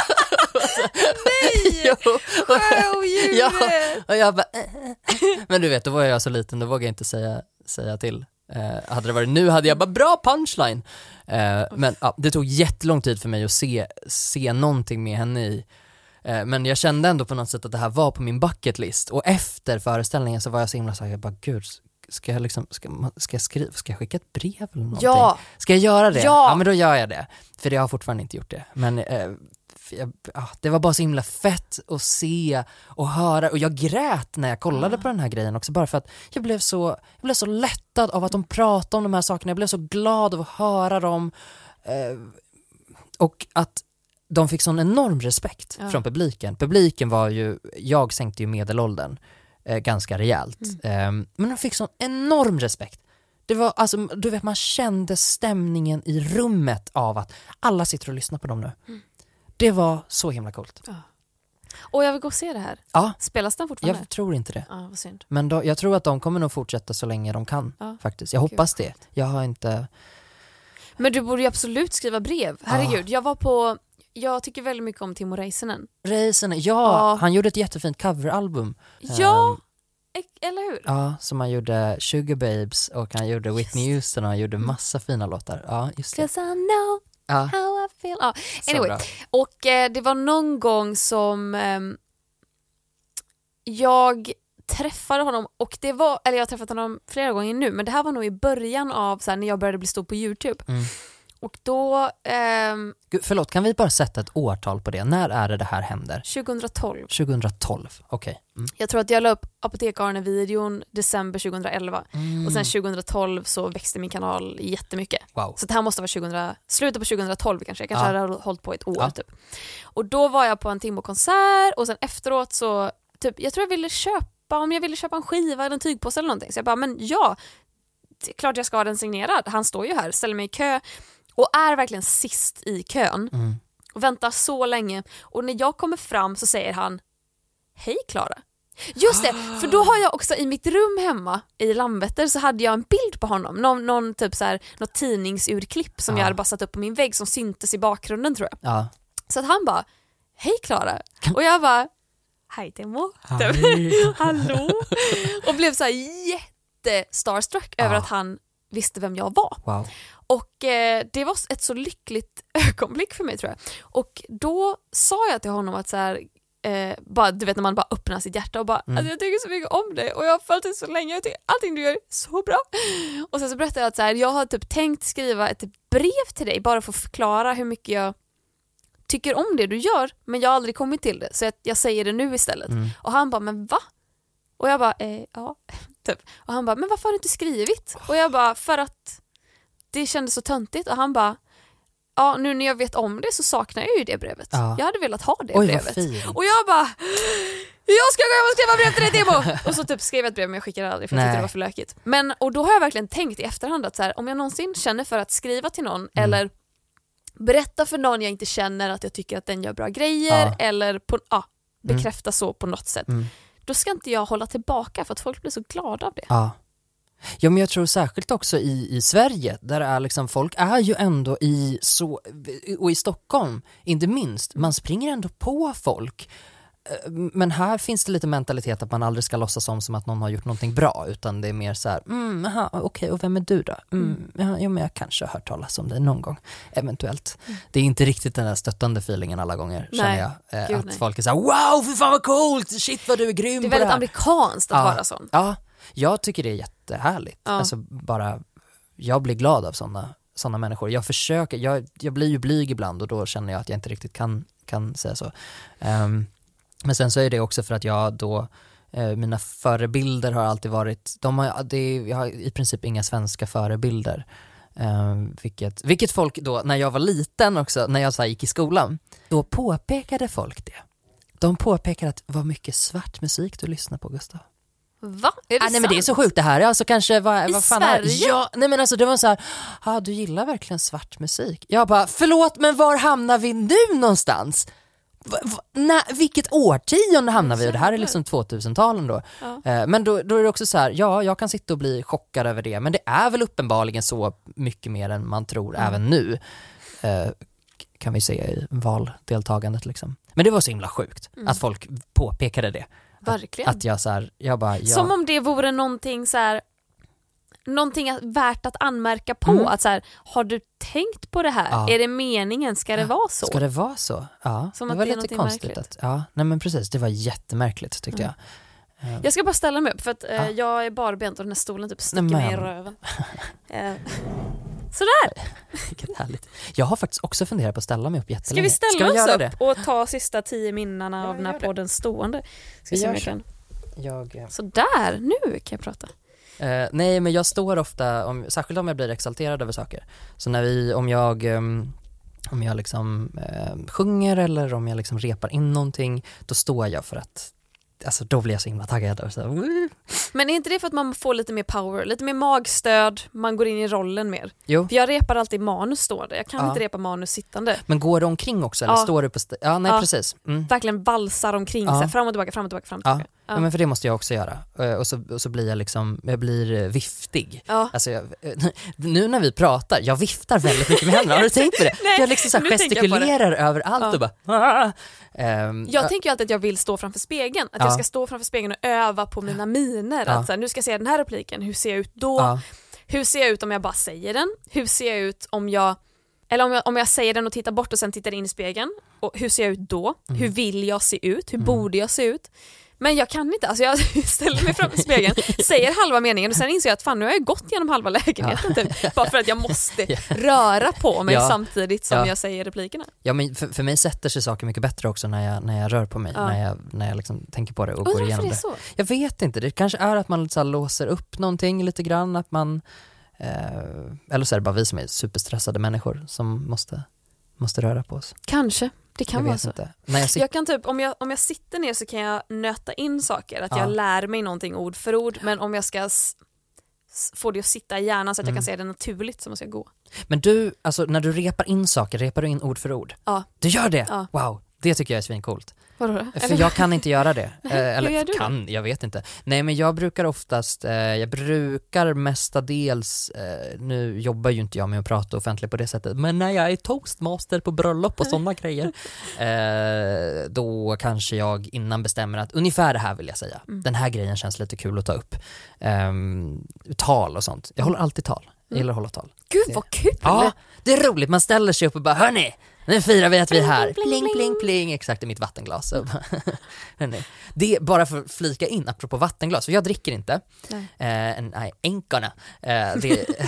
Nej! Jo. Sjöodjuret! Ja, och jag bara, äh. Men du vet, då var jag så liten, då vågade jag inte säga, säga till. Eh, hade det varit nu hade jag bara bra punchline. Eh, men ja, det tog jättelång tid för mig att se, se någonting med henne i. Eh, men jag kände ändå på något sätt att det här var på min bucket list. Och efter föreställningen så var jag så himla så här, jag bara gud, ska jag liksom ska, ska jag skriva, ska jag skicka ett brev eller någonting? Ja. Ska jag göra det? Ja. Ja, men då gör jag det. För jag har fortfarande inte gjort det. Men eh, jag, ja, det var bara så himla fett att se och höra, och jag grät när jag kollade mm. på den här grejen också, bara för att jag blev så jag blev så lättad av att de pratade om de här sakerna. Jag blev så glad av att höra dem eh, och att de fick sån enorm respekt ja. Från publiken. Publiken var ju, jag sänkte ju medelåldern eh, ganska rejält mm. eh, men de fick sån enorm respekt. Det var, alltså, du vet, man kände stämningen i rummet av att alla sitter och lyssnar på dem nu. Mm. Det var så himla coolt. Ja. Och jag vill gå och se det här. Ja. Spelas den fortfarande? Jag tror inte det. Ja, vad synd. Men då, jag tror att de kommer nog fortsätta så länge de kan. Ja. Faktiskt. Jag hoppas Gud. Det. Jag har inte... Men du borde ju absolut skriva brev. Herregud, ja. jag var på... Jag tycker väldigt mycket om Timo Räisänen. Räisänen, ja, ja. Han gjorde ett jättefint coveralbum. Ja, um, eller hur? Ja, som han gjorde Sugar Babes och han gjorde Whitney Houston och han gjorde massa fina låtar. Ja, just det. 'Cause I know ja. how I feel. Ja, anyway. Och eh, det var någon gång som eh, jag träffade honom, och det var, eller jag har träffat honom flera gånger nu, men det här var nog i början av så här, när jag började bli stor på YouTube. Mm. Och då... Ehm, Gud, förlåt, kan vi bara sätta ett årtal på det? När är det det här händer? tjugohundratolv. tjugohundratolv, okej. Okay. Mm. Jag tror att jag la upp Apotek-Arne-videon december tjugohundraelva. Mm. Och sen tjugohundratolv så växte min kanal jättemycket. Wow. Så det här måste vara tjugohundra, slutet på tjugohundratolv kanske. Jag kanske ja. hade hållit på ett år ja. typ. Och då var jag på en Timo-konsert och sen efteråt så... Typ, jag tror jag ville köpa, om jag ville köpa en skiva eller en tygpåse eller någonting. Så jag bara, men ja, det är klart jag ska ha den signerad. Han står ju här, ställer mig i kö. och är verkligen sist i kön Mm. och väntar så länge. Och när jag kommer fram så säger han: hej Klara. Just det, för då har jag också i mitt rum hemma i Landvetter så hade jag en bild på honom. Någon, någon typ så här, något tidningsurklipp som Ja. jag hade bara satt upp på min vägg som syntes i bakgrunden tror jag. Ja. Så att han bara: hej Klara. Och jag bara: hej Timo. Hej. Hallå. Och blev så här jätte-starstruck Ja. över att han visste vem jag var. Wow. Och eh, det var ett så lyckligt ögonblick för mig tror jag. Och då sa jag till honom att så här, eh, bara, du vet när man bara öppnar sitt hjärta och bara Mm. alltså, jag tycker så mycket om dig och jag har följt dig så länge, jag tycker allting du gör är så bra. Och sen så berättade jag att så här, jag har typ tänkt skriva ett brev till dig bara för att förklara hur mycket jag tycker om det du gör, men jag har aldrig kommit till det så jag, jag säger det nu istället. Mm. Och han bara: men va? Och jag bara eh, ja, typ. Och han bara: men varför har du inte skrivit? Och jag bara: för att det kändes så töntigt. Och han bara: ja, nu när jag vet om det så saknar jag ju det brevet. Ja. Jag hade velat ha det Oj, vad brevet. fint. Och jag bara: jag ska gå hem och skriva brev till dig Timo. Och så typ skrev jag ett brev men jag skickade aldrig för jag Nej. tyckte det var för lökigt. Men, och då har jag verkligen tänkt i efterhand att så här, om jag någonsin känner för att skriva till någon Mm. eller berätta för någon jag inte känner att jag tycker att den gör bra grejer Ja. eller på, ja, bekräfta så på något sätt. Mm. Då ska inte jag hålla tillbaka för att folk blir så glada av det. Ja. Ja, men jag tror särskilt också i, i Sverige där är liksom, folk är ju ändå i så, och i Stockholm inte minst, man springer ändå på folk. Men här finns det lite mentalitet att man aldrig ska låtsas om som att någon har gjort någonting bra, utan det är mer så här, mm, aha, okej, och vem är du då? Mm, ja, ja, men jag kanske har hört talas om dig någon gång, eventuellt. Mm. Det är inte riktigt den där stöttande feelingen alla gånger, Nej, känner jag. Eh, gud, att nej. folk är så här: wow, för fan vad coolt, shit vad du är grym Det är på det väldigt här. amerikanskt att Ja. vara sån. Ja, jag tycker det är jättehärligt. Ja. Alltså bara, jag blir glad av sådana såna människor. Jag försöker, jag, jag blir ju blyg ibland och då känner jag att jag inte riktigt kan, kan säga så. Um, men sen så är det också för att jag då, uh, mina förebilder har alltid varit, de har, det, jag har i princip inga svenska förebilder. Um, vilket, vilket folk då, när jag var liten också, när jag så här gick i skolan, då påpekade folk det. De påpekade att vad mycket svart musik du lyssnar på, Gustav. Va? Är det Ah, nej, men det är så sjukt det här. Alltså kanske vad, I vad fan Sverige? Är, ja, nej men alltså det var så här, ah, du gillar verkligen svart musik. Jag bara, förlåt, men var hamnar vi nu någonstans? Va, va, na, vilket årtionde hamnar vi? Och det här är liksom tvåtusentalen då. Ja. Eh, men då, då är det också så här, ja, jag kan sitta och bli chockad över det, men det är väl uppenbarligen så mycket mer än man tror Mm. även nu. Eh, kan vi se i valdeltagandet liksom. Men det var så himla sjukt Mm. att folk påpekade det. Verkligen. Att jag så här, jag bara, ja. Som om det vore någonting så här, någonting att- värt att anmärka på. Mm. Att så här, har du tänkt på det här? Ja. Är det meningen? Ska det vara så? Ska det vara så? Ja, Som det att var det är lite någonting konstigt. märkligt. Att, ja, nej men precis, det var jättemärkligt tyckte Mm. jag. Eh, Jag ska bara ställa mig upp för att eh, Ja. jag är barbent och den här stolen typ sticker Nej, mig i men. röven. eh. Sådär, Vilket härligt. Jag har faktiskt också funderat på att ställa mig upp ska jättelänge. vi ställa Ska vi oss göra upp det? och ta sista tio minnarna Ja, av den gör här det. podden stående? Ska Vi se om gör jag så. kan. Jag, eh, Sådär, nu kan jag prata. eh, nej, men jag står ofta, om, särskilt om jag blir exalterad över saker. Så när vi, om jag, ehm, om jag liksom eh, sjunger eller om jag liksom repar in någonting, då står jag för att, alltså då blir jag så himla taggad. Och så här, woo. Men är inte det för att man får lite mer power, lite mer magstöd, man går in i rollen mer? Jo. För jag repar alltid manus stående, jag kan Ja. inte repa manus sittande. Men går det omkring också eller Ja. står du på st- Ja, nej Ja. precis. Mm. Verkligen valsar omkring, Ja. så här, fram och tillbaka, fram och tillbaka, fram och Ja. tillbaka. Ja. Men för det måste jag också göra. Eh, Och så, och så blir jag liksom, jag blir eh, viftig. Ja. Alltså jag, nu när vi pratar, jag viftar väldigt mycket med händerna. Har du tänkt på det? Nej, jag liksom så här nu tänker jag på det. gestikulerar överallt Ja. och bara ah. Ehm, Jag ja, tänker ju alltid att jag vill stå framför spegeln. Att Ja. jag ska stå framför spegeln och öva på mina miner. Ja. Att så här, nu ska jag säga den här repliken, hur ser jag ut då? ja, Hur ser jag ut om jag bara säger den? Hur ser jag ut om jag eller om jag, om jag säger den och tittar bort och sen tittar in i spegeln? Och hur ser jag ut då? Mm. Hur vill jag se ut? Hur borde jag se ut? Men jag kan inte, alltså jag ställer mig framför spegeln, säger halva meningen och sen inser jag att fan, nu har jag gått genom halva lägenheten typ, bara för att jag måste röra på mig Ja. samtidigt som Ja. jag säger replikerna. ja, men för, för mig sätter sig saker mycket bättre också när jag, när jag rör på mig, Ja. när jag, när jag liksom tänker på det och Undrar går varför igenom det är det. så? Jag vet inte, det kanske är att man så här låser upp någonting lite grann, att man eh, eller så är det bara vi som är superstressade människor som måste, måste röra på oss. Kanske, det kan jag vara vet så. inte. När jag, sit- Jag kan typ, om jag, om jag sitter ner så kan jag nöta in saker, att Ja. jag lär mig någonting ord för ord, men om jag ska s- få det att sitta i hjärnan så att Mm. jag kan säga det naturligt som man ska gå. Men du, alltså när du repar in saker, repar du in ord för ord? Ja. Du gör det? Ja. Wow, det tycker jag är svincoolt. Vadå då? För jag kan inte göra det. Eh, eller gör du kan, jag vet inte. Nej, men jag brukar oftast, eh, jag brukar mestadels, eh, nu jobbar ju inte jag med att prata offentligt på det sättet, men när jag är toastmaster på bröllop och sådana grejer, eh, då kanske jag innan bestämmer att ungefär det här vill jag säga. Mm. Den här grejen känns lite kul att ta upp. Eh, tal och sånt. Jag håller alltid tal. Jag gillar att hålla tal. Gud vad kul! Ja, det är roligt. Man ställer sig upp och bara, hörni, nu firar vi att vi är här. Pling, Pling, pling, pling, pling. Exakt, i mitt vattenglas. Hörni. Det är bara för att flika in, apropå vattenglas. För jag dricker inte. Nej. Eh, nej, änkorna. Eh, det, det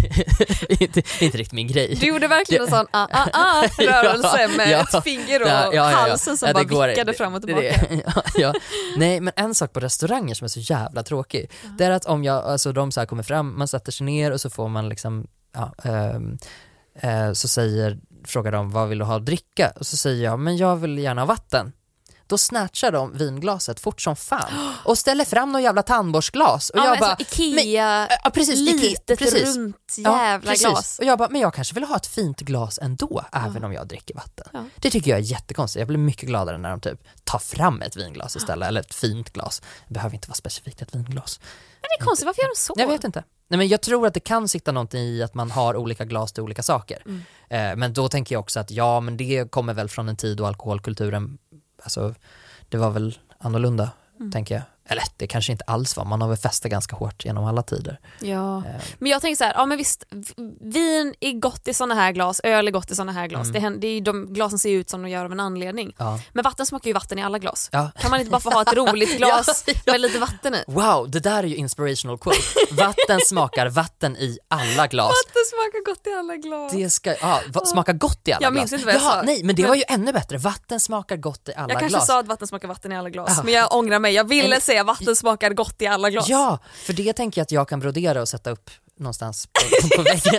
är inte, inte riktigt min grej. Du gjorde verkligen en sån ah, ah, ah, rörelse med Ja, ett finger och ja, ja, ja, ja. halsen som Ja, det bara går- vickade det- fram och det- tillbaka. det- ja, ja. Nej, men en sak på restauranger som är så jävla tråkig, det är att om jag, alltså de så här kommer fram, man sätter sig ner och så får man liksom, ja, ehm, eh, så säger, frågar de vad vill du ha att dricka? Och så säger jag, men jag vill gärna ha vatten. Då snatchar de vinglaset fort som fan och ställer fram någon jävla tandborstglas. Och Ja, jag men bara, alltså, Ikea, ja, precis, litet precis. runt Ja, jävla precis. glas. Och jag bara, men jag kanske vill ha ett fint glas ändå, även om jag dricker vatten. Ja. Det tycker jag är jättekonstigt. Jag blir mycket gladare när de typ tar fram ett vinglas istället, eller ett fint glas. Det behöver inte vara specifikt ett vinglas. Men det är konstigt, varför gör de så? Jag vet inte. Nej, men jag tror att det kan sitta någonting i att man har olika glas till olika saker. Mm. Eh, men då tänker jag också att ja, men det kommer väl från en tid då alkoholkulturen, alltså det var väl annorlunda, Mm. tänker jag. Eller det kanske inte alls var, man har väl festat ganska hårt genom alla tider. Ja. Eh, Men jag tänker så här, ja men visst, v- vin är gott i såna här glas, öl är gott i såna här glas. Mm. Det, händer, det är ju de glasen ser ut som de gör av en anledning. ja. Men vatten smakar ju vatten i alla glas. Ja. Kan man inte bara få ha ett roligt glas Ja, ja. med lite vatten i? Wow, det där är ju inspirational quote. Vatten smakar vatten i alla glas. Vatten smakar gott i alla glas. Det ska, ja, va, smaka gott i alla Jag glas. minns inte vad jag Jaha, sa. nej, men det Men- var ju ännu bättre. Vatten smakar gott i alla Jag kanske glas. sa att vatten smakar vatten i alla glas, Ja. men jag ångrar mig. Jag ville Eller- säga vatten smakar gott i alla glas. Ja, för det tänker jag att jag kan brodera och sätta upp någonstans på, på väggen.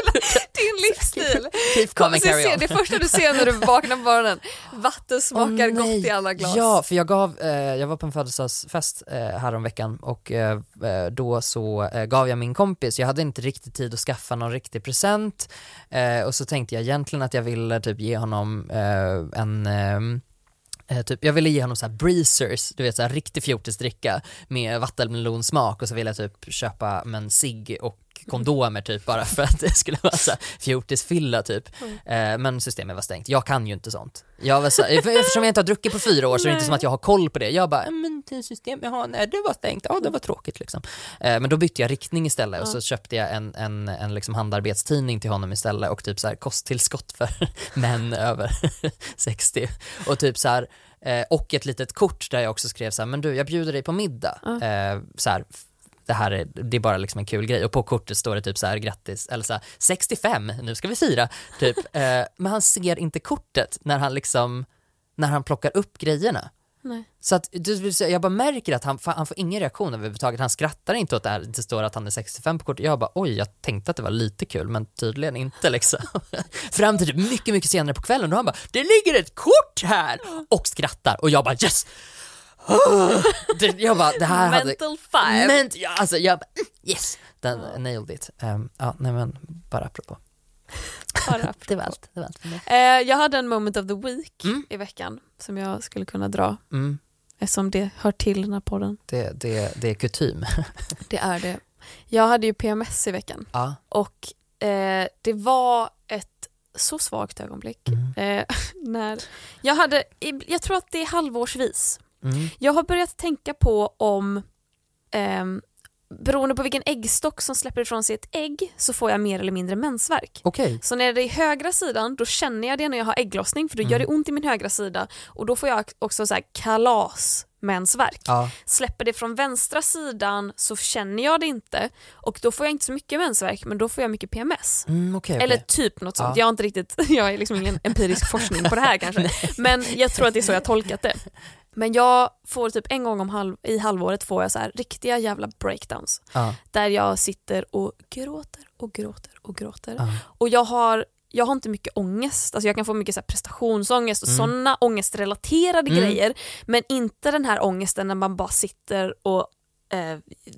Din livsstil. Keep Kom, coming, så carry se, on. det första du ser när du vaknar på morgonen, vatten smakar Åh, gott nej. i alla glas. Ja, för jag gav, eh, jag var på en födelsedagsfest eh, häromveckan och eh, då så eh, gav jag min kompis, jag hade inte riktigt tid att skaffa någon riktig present eh, och så tänkte jag egentligen att jag ville typ ge honom eh, en eh, Eh, typ, jag ville ge honom så här breezers, du vet så här riktig fjortisdricka med vattenmelonsmak och så ville jag typ köpa en cigg och kondomer typ bara för att det skulle vara så här fjortisfylla typ. Mm. Eh, men systemet var stängt. Jag kan ju inte sånt. Jag var så, eftersom jag inte har druckit på fyra år så är det inte som att jag har koll på det. Jag bara, men det system jag har, nej det var stängt. Ja, det var tråkigt liksom. Eh, men då bytte jag riktning istället och så köpte jag en, en, en liksom handarbetstidning till honom istället och typ så här kosttillskott för män över sextio och typ så här eh, och ett litet kort där jag också skrev så här, men du, jag bjuder dig på middag. Eh, så här, det här är, det är bara liksom en kul grej och på kortet står det typ så här grattis eller så här sextiofem, nu ska vi fira typ. eh, men han ser inte kortet när han liksom när han plockar upp grejerna. Nej. Så att du, jag bara märker att han, han får ingen reaktion överhuvudtaget. Han skrattar inte åt det här, det står att han är sextiofem på kortet. Jag bara, oj, jag tänkte att det var lite kul men tydligen inte liksom. Fram till typ mycket, mycket senare på kvällen och han bara, det ligger ett kort här och skrattar och jag bara, yes! det, jag bara, det här hade Mental five. men, ja, alltså jag bara, yes, den nailed it. Um, ja, nej men bara apropå. Bara Det var allt, det var allt för mig. Eh, jag hade en moment of the week Mm. i veckan som jag skulle kunna dra Mm, eftersom det hör till den här podden. det, det, det är kutym. Det är det. Jag hade ju P M S i veckan Ja. och eh, det var ett så svagt ögonblick. Mm. Eh, när jag hade, jag tror att det är halvårsvis. Mm. Jag har börjat tänka på om ehm, beroende på vilken äggstock som släpper ifrån sig ett ägg så får jag mer eller mindre mensvärk. Okej. Så när det är högra sidan då känner jag det när jag har ägglossning för då Mm. gör det ont i min högra sida och då får jag också så här kalas mensvärk. Ja. Släpper det från vänstra sidan så känner jag det inte och då får jag inte så mycket mensvärk men då får jag mycket P M S. Mm, okej, okej. Eller typ något sånt. Ja. Jag har inte riktigt, jag är liksom ingen empirisk forskning på det här kanske. Men jag tror att det är så jag tolkat det. Men jag får typ en gång om halv, i halvåret får jag så här riktiga jävla breakdowns. Ja. Där jag sitter och gråter och gråter och gråter. Ja. Och jag har, jag har inte mycket ångest. Alltså jag kan få mycket så här prestationsångest och Mm. sådana ångestrelaterade Mm. grejer. Men inte den här ångesten när man bara sitter och eh,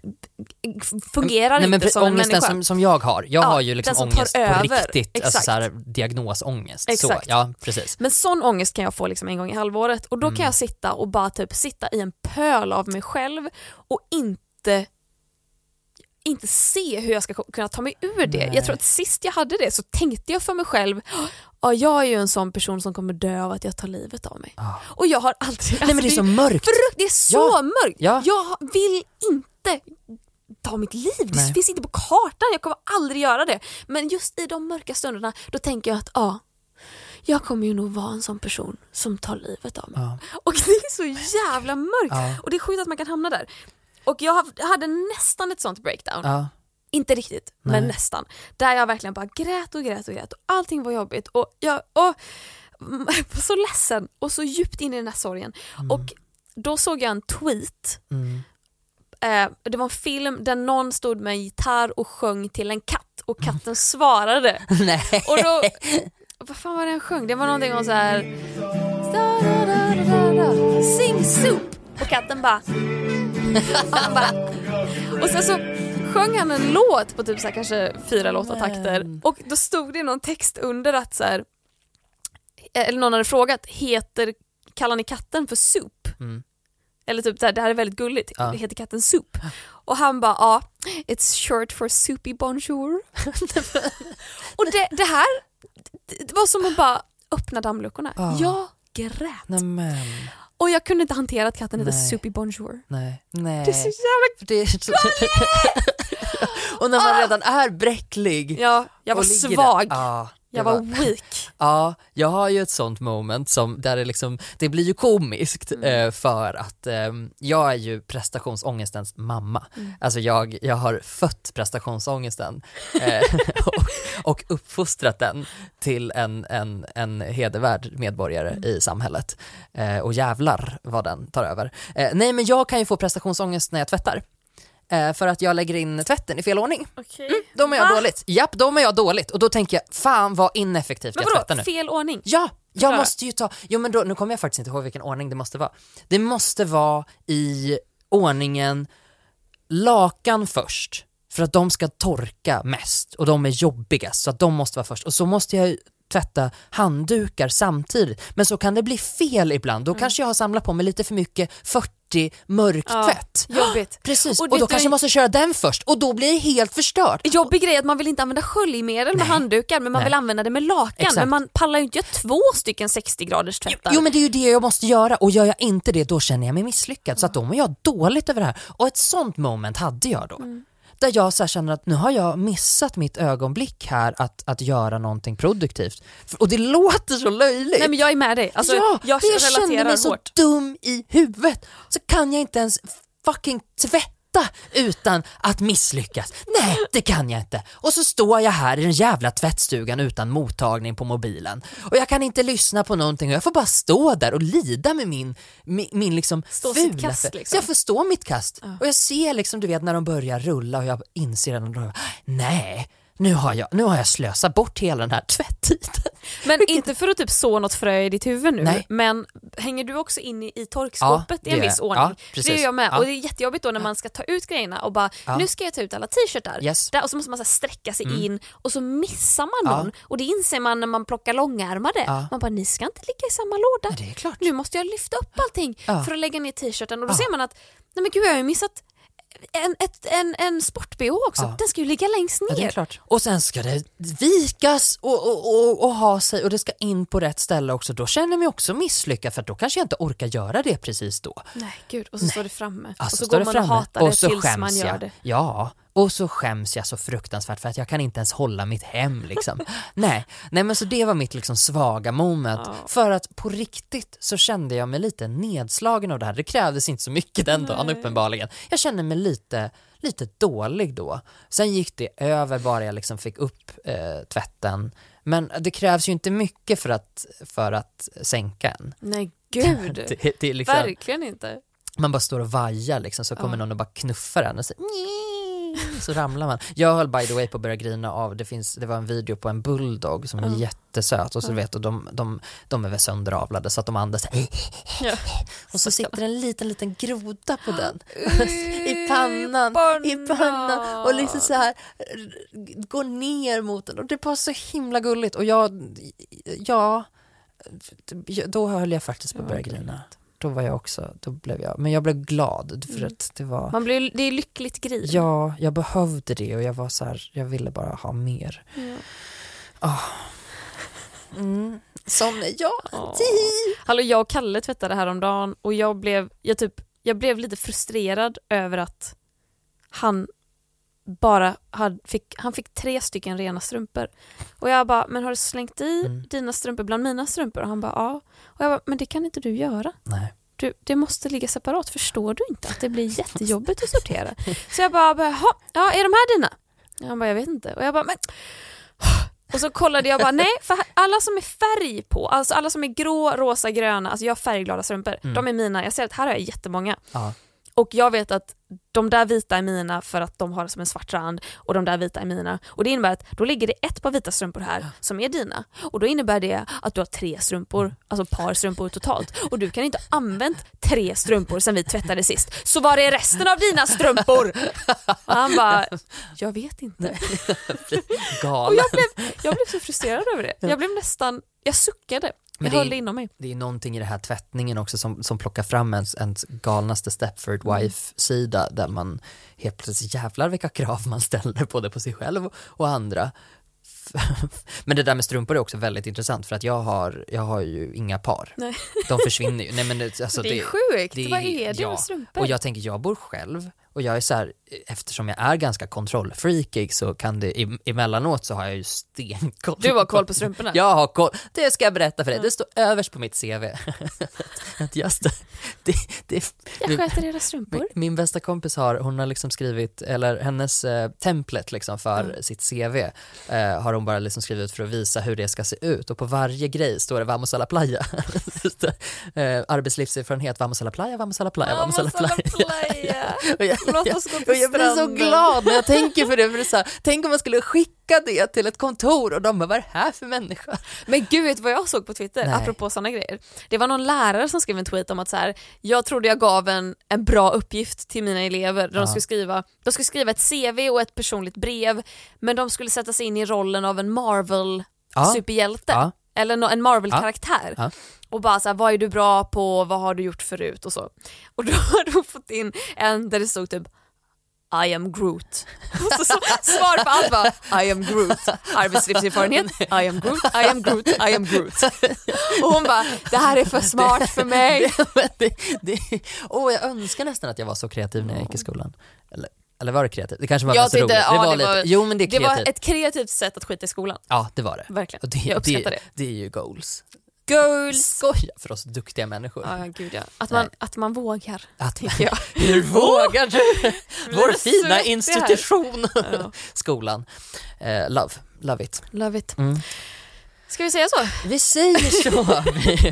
fungerar Nej, men inte som en ångesten människa. som, som jag har. Jag Ja, har ju liksom den som ångest tar på över. riktigt. Alltså Exakt. så här, diagnosångest. Exakt. Så, ja, precis. Men sån ångest kan jag få liksom en gång i halvåret och då Mm. kan jag sitta och bara typ sitta i en pöl av mig själv och inte inte se hur jag ska kunna ta mig ur det. Nej. Jag tror att sist jag hade det så tänkte jag för mig själv, ja, jag är ju en sån person som kommer dö av att jag tar livet av mig. Ah. Och jag har aldrig... Nej, men det är så mörkt. Frukt, det är så Ja. mörkt. Ja. Jag vill inte ta mitt liv. Det Nej. finns inte på kartan. Jag kommer aldrig göra det. Men just i de mörka stunderna då tänker jag att ja, jag kommer ju nog vara en sån person som tar livet av mig. Ja. Och det är så jävla mörkt. Ja. Och det är sjukt att man kan hamna där. Och jag hade nästan ett sånt breakdown. Ja. Inte riktigt, Nej. men nästan. Där jag verkligen bara grät och grät och grät och allting var jobbigt och jag och, var så ledsen och så djupt in i den här sorgen. Mm. Och då såg jag en tweet. Mm. Eh, det var en film där någon stod med en gitarr och sjöng till en katt och katten svarade. Nej. Och då, vad fan var det han sjöng? Det var någonting om så här sing soup och katten bara och han bara och sen så sjöng han en låt på typ så här kanske fyra låtartakter och då stod det någon text under att så här, eller någon hade frågat, heter kallar ni katten för soup? Mm. Eller typ så här, det här är väldigt gulligt, Ja. heter katten soup? Och han bara, ja, it's short for soupy bonjour. Och det, det här det var som att bara öppna dammluckorna. Ja. Jag grät. Nej, men. Och jag kunde inte hantera att katten heter Nej. soupy bonjour. Nej. Nej. Det är så jävla... Det är så... Och när man redan är bräcklig. Ja, jag var och ligger svag. där. Ja, det Jag var weak. Ja, jag har ju ett sånt moment som där det liksom, det blir ju komiskt Mm. eh, för att eh, jag är ju prestationsångestens mamma. Mm. Alltså jag, jag har fött prestationsångesten eh, och, och uppfostrat den till en, en, en hedervärd medborgare Mm. i samhället. Eh, och jävlar vad den tar över. Eh, nej, men jag kan ju få prestationsångest när jag tvättar. Eh, för att jag lägger in tvätten i fel ordning. Okej. Mm, då mår jag Va? dåligt. Japp, då mår jag dåligt. Och då tänker jag, fan vad ineffektivt Men jag tvättar vadå, nu. fel ordning? Ja, jag Förklara. måste ju ta... Jo, men då, nu kommer jag faktiskt inte ihåg vilken ordning det måste vara. Det måste vara i ordningen lakan först. För att de ska torka mest. Och de är jobbigast. Så att de måste vara först. Och så måste jag tvätta handdukar samtidigt. Men så kan det bli fel ibland. Då Mm. kanske jag har samlat på mig lite för mycket fyrtio mörk Ja, tvätt. jobbigt. Precis, Och och, då vet du- kanske jag måste köra den först. Och då blir det helt förstört. Jobbig grej är att man vill inte använda sköljmedel med handukar men man Nej. vill använda det med lakan. Exakt. Men man pallar ju inte göra två stycken sextio graders tvättar. Jo, men det är ju det jag måste göra, och gör jag inte det då känner jag mig misslyckad, så att då mår jag dåligt över det här. Och ett sånt moment hade jag då. Mm. Där jag så här känner att nu har jag missat mitt ögonblick här att, att göra någonting produktivt. Och det låter så löjligt. Nej, men jag är med dig. Alltså, ja, jag men jag kände relaterar mig så hårt. dum i huvudet. Så kan jag inte ens fucking tvätta utan att misslyckas. Nej, det kan jag inte. Och så står jag här i den jävla tvättstugan utan mottagning på mobilen. Och jag kan inte lyssna på någonting. Och jag får bara stå där och lida med min, min, min liksom Stå sitt fula... kast, fä- liksom. Så jag får stå mitt kast. Ja. Och jag ser liksom, du vet, när de börjar rulla och jag inser att de nej, nu har, jag, nu har jag slösat bort hela den här tvättiden. Men inte för att typ så något frö i ditt huvud nu, Nej. men hänger du också in i, i torkskåpet Ja, i en det- viss ordning? ja, precis. Det är jag med. Ja. Och det är jättejobbigt då när man ska ta ut grejerna och bara, Ja. nu ska jag ta ut alla t-shirtar. Yes. Där, och så måste man så här sträcka sig Mm. in och så missar man Ja. någon. Och det inser man när man plockar långärmade. Ja. Man bara, ni ska inte ligga i samma låda. Nej, det är klart. Nu måste jag lyfta upp allting Ja. för att lägga ner t-shirten. Och då Ja. ser man att, nej men gud, jag har ju missat en, ett, en, en sport-B H också. Ja. Den ska ju ligga längst Ja, det är ner. klart. Och sen ska det vikas och, och, och, och ha sig, och det ska in på rätt ställe också. Då känner jag mig också misslyckad, för då kanske jag inte orkar göra det precis då. Nej, gud. Och så står det framme. Alltså, och så står går det man framme. och hatar det Och så tills skäms man gör jag. det. Ja, och så skäms jag så fruktansvärt för att jag kan inte ens hålla mitt hem liksom. nej, nej, men så det var mitt liksom svaga moment. Ja. För att på riktigt så kände jag mig lite nedslagen av det här. Det krävdes inte så mycket den dagen Nej. uppenbarligen. Jag kände mig lite, lite dålig då. Sen gick det över bara jag liksom fick upp eh, tvätten. Men det krävs ju inte mycket för att, för att sänka en. Nej, gud. det, det är liksom, Verkligen inte. man bara står och vajar liksom, så kommer Ja. någon och bara knuffar en och säger så ramlar man. Jag höll by the way på att börja grina av, det, finns, det var en video på en bulldog som är mm. jättesöt och så vet, och de, de, de är väl sönderavlade så att de andas ja. Och så sitter en liten liten groda på den i pannan, i pannan och liksom så här går ner mot den och det är bara så himla gulligt och jag ja då höll jag faktiskt på att börja grina. Då var jag också, då blev jag, men jag blev glad för att det var man blir, det är lyckligt grin. Ja, jag behövde det och jag var så här, jag ville bara ha mer. Ja. Oh. Mm. Som jag. Oh. Hallå, jag och Kalle tvättade häromdagen och jag blev jag typ jag blev lite frustrerad över att han bara hade, fick, han fick tre stycken rena strumpor. Och jag bara, men har du slängt i mm. dina strumpor bland mina strumpor? Och han bara, ja. Och jag bara, men det kan inte du göra. Nej. Du, det måste ligga separat. Förstår du inte att det blir jättejobbigt att sortera? Så jag bara, ja, är de här dina? Och han bara, jag vet inte. Och jag bara, men... Och så kollade jag bara, nej, för alla som är färg på, alltså alla som är grå, rosa, gröna, alltså jag har färgglada strumpor, mm. de är mina. Jag ser att här har jag jättemånga. Ja. Och jag vet att de där vita är mina för att de har som en svart rand och de där vita är mina. Och det innebär att då ligger det ett par vita strumpor här som är dina. Och då innebär det att du har tre strumpor, alltså par strumpor totalt. Och du kan inte ha använt tre strumpor sen vi tvättade sist. Så var är resten av dina strumpor? Och han bara, jag vet inte. Och jag blev, jag blev så frustrerad över det. Jag blev nästan, jag suckade. Men jag höll det inom mig. Det är någonting i det här tvättningen också som, som plockar fram ens, ens galnaste Stepford Wife-sida där man helt plötsligt jävlar vilka krav man ställer både på sig själv och andra. Men det där med strumpor är också väldigt intressant för att jag har, jag har ju inga par. Nej. De försvinner ju. Nej, men det, alltså, det är det, sjukt. Det, vad är det ja. med strumpor? Och jag tänker, jag bor själv och jag är så här, eftersom jag är ganska kontrollfreakig så kan det, emellanåt så har jag ju stenkoll. Du har koll på strumporna? Jag har koll. Det ska jag berätta för dig. Det står överst på mitt C V. Att just det, det, jag sköter era strumpor. Min, min bästa kompis har, hon har liksom skrivit, eller hennes eh, template liksom för mm. sitt C V eh, har hon bara liksom skrivit för att visa hur det ska se ut. Och på varje grej står det Vamos a la playa. eh, arbetslivserfarenhet, Vamos a la playa, Vamos a la playa, Vamos a la playa. playa. och jag, Låt oss gå till och jag blir så glad när jag tänker för det. För det är så här, tänk om man skulle skicka det till ett kontor och de bara, vad är det här för människa? Men gud, vet vad jag såg på Twitter? Nej. Apropå sådana grejer. Det var någon lärare som skrev en tweet om att så här, jag trodde jag gav en, en bra uppgift till mina elever. De, ja. skulle skriva, de skulle skriva ett C V och ett personligt brev, men de skulle sätta sig in i rollen av en Marvel-superhjälte. Ja. Eller no, en Marvel-karaktär. Ja. Ja. Och bara så här, vad är du bra på? Vad har du gjort förut? Och så. Och då har de fått in en där det stod typ I am Groot. Och så, så svar på allt var I am Groot. Arbetslivserfarenhet, I am Groot, I am Groot, I am Groot. Och hon bara, det här är för smart för mig. det, det, det, oh, jag önskar nästan att jag var så kreativ när jag gick i skolan. Eller, eller var det kreativt? Det kanske var jag ganska roligt. Ja, det, var det, lite, var, jo, men det, är det var ett kreativt sätt att skita i skolan. Ja, det var det. Verkligen, och det, jag uppskattar det. det. Det är ju goals. Goals. Skoja för oss duktiga människor. Ja, gud ja. Att man, att man vågar, att tycker jag. Hur vågar du? Vår fina institution. Ja. Skolan. Uh, love. Love it. Love it. Mm. Ska vi säga så? Vi säger så.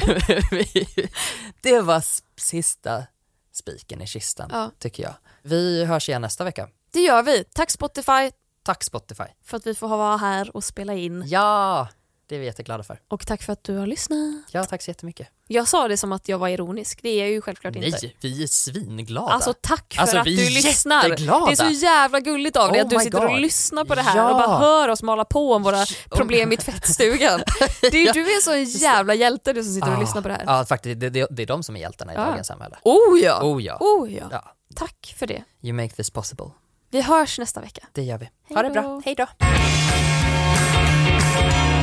Det var sista spiken i kistan, ja. Tycker jag. Vi hörs igen nästa vecka. Det gör vi. Tack Spotify. Tack Spotify. För att vi får vara här och spela in. Ja, det är vi jätteglada för. Och tack för att du har lyssnat. Ja, tack så jättemycket. Jag sa det som att jag var ironisk. Det är jag ju självklart Nej, inte. Nej, vi är svinglada. Alltså tack för alltså, att du lyssnar. Jätteglada. Det är så jävla gulligt av dig oh att du sitter God. och lyssnar på det här ja. och bara hör oss mala på om våra problem i tvättstugan. Det är, du är så en jävla hjälte, du som sitter och ah, lyssnar på det här. Ja, faktiskt. Det, det, det är de som är hjältarna i ah. dagens samhälle. Oh ja. Oh ja. Oh ja. ja. Tack för det. You make this possible. Vi hörs nästa vecka. Det gör vi. Hejdå. Ha det bra. Hej då.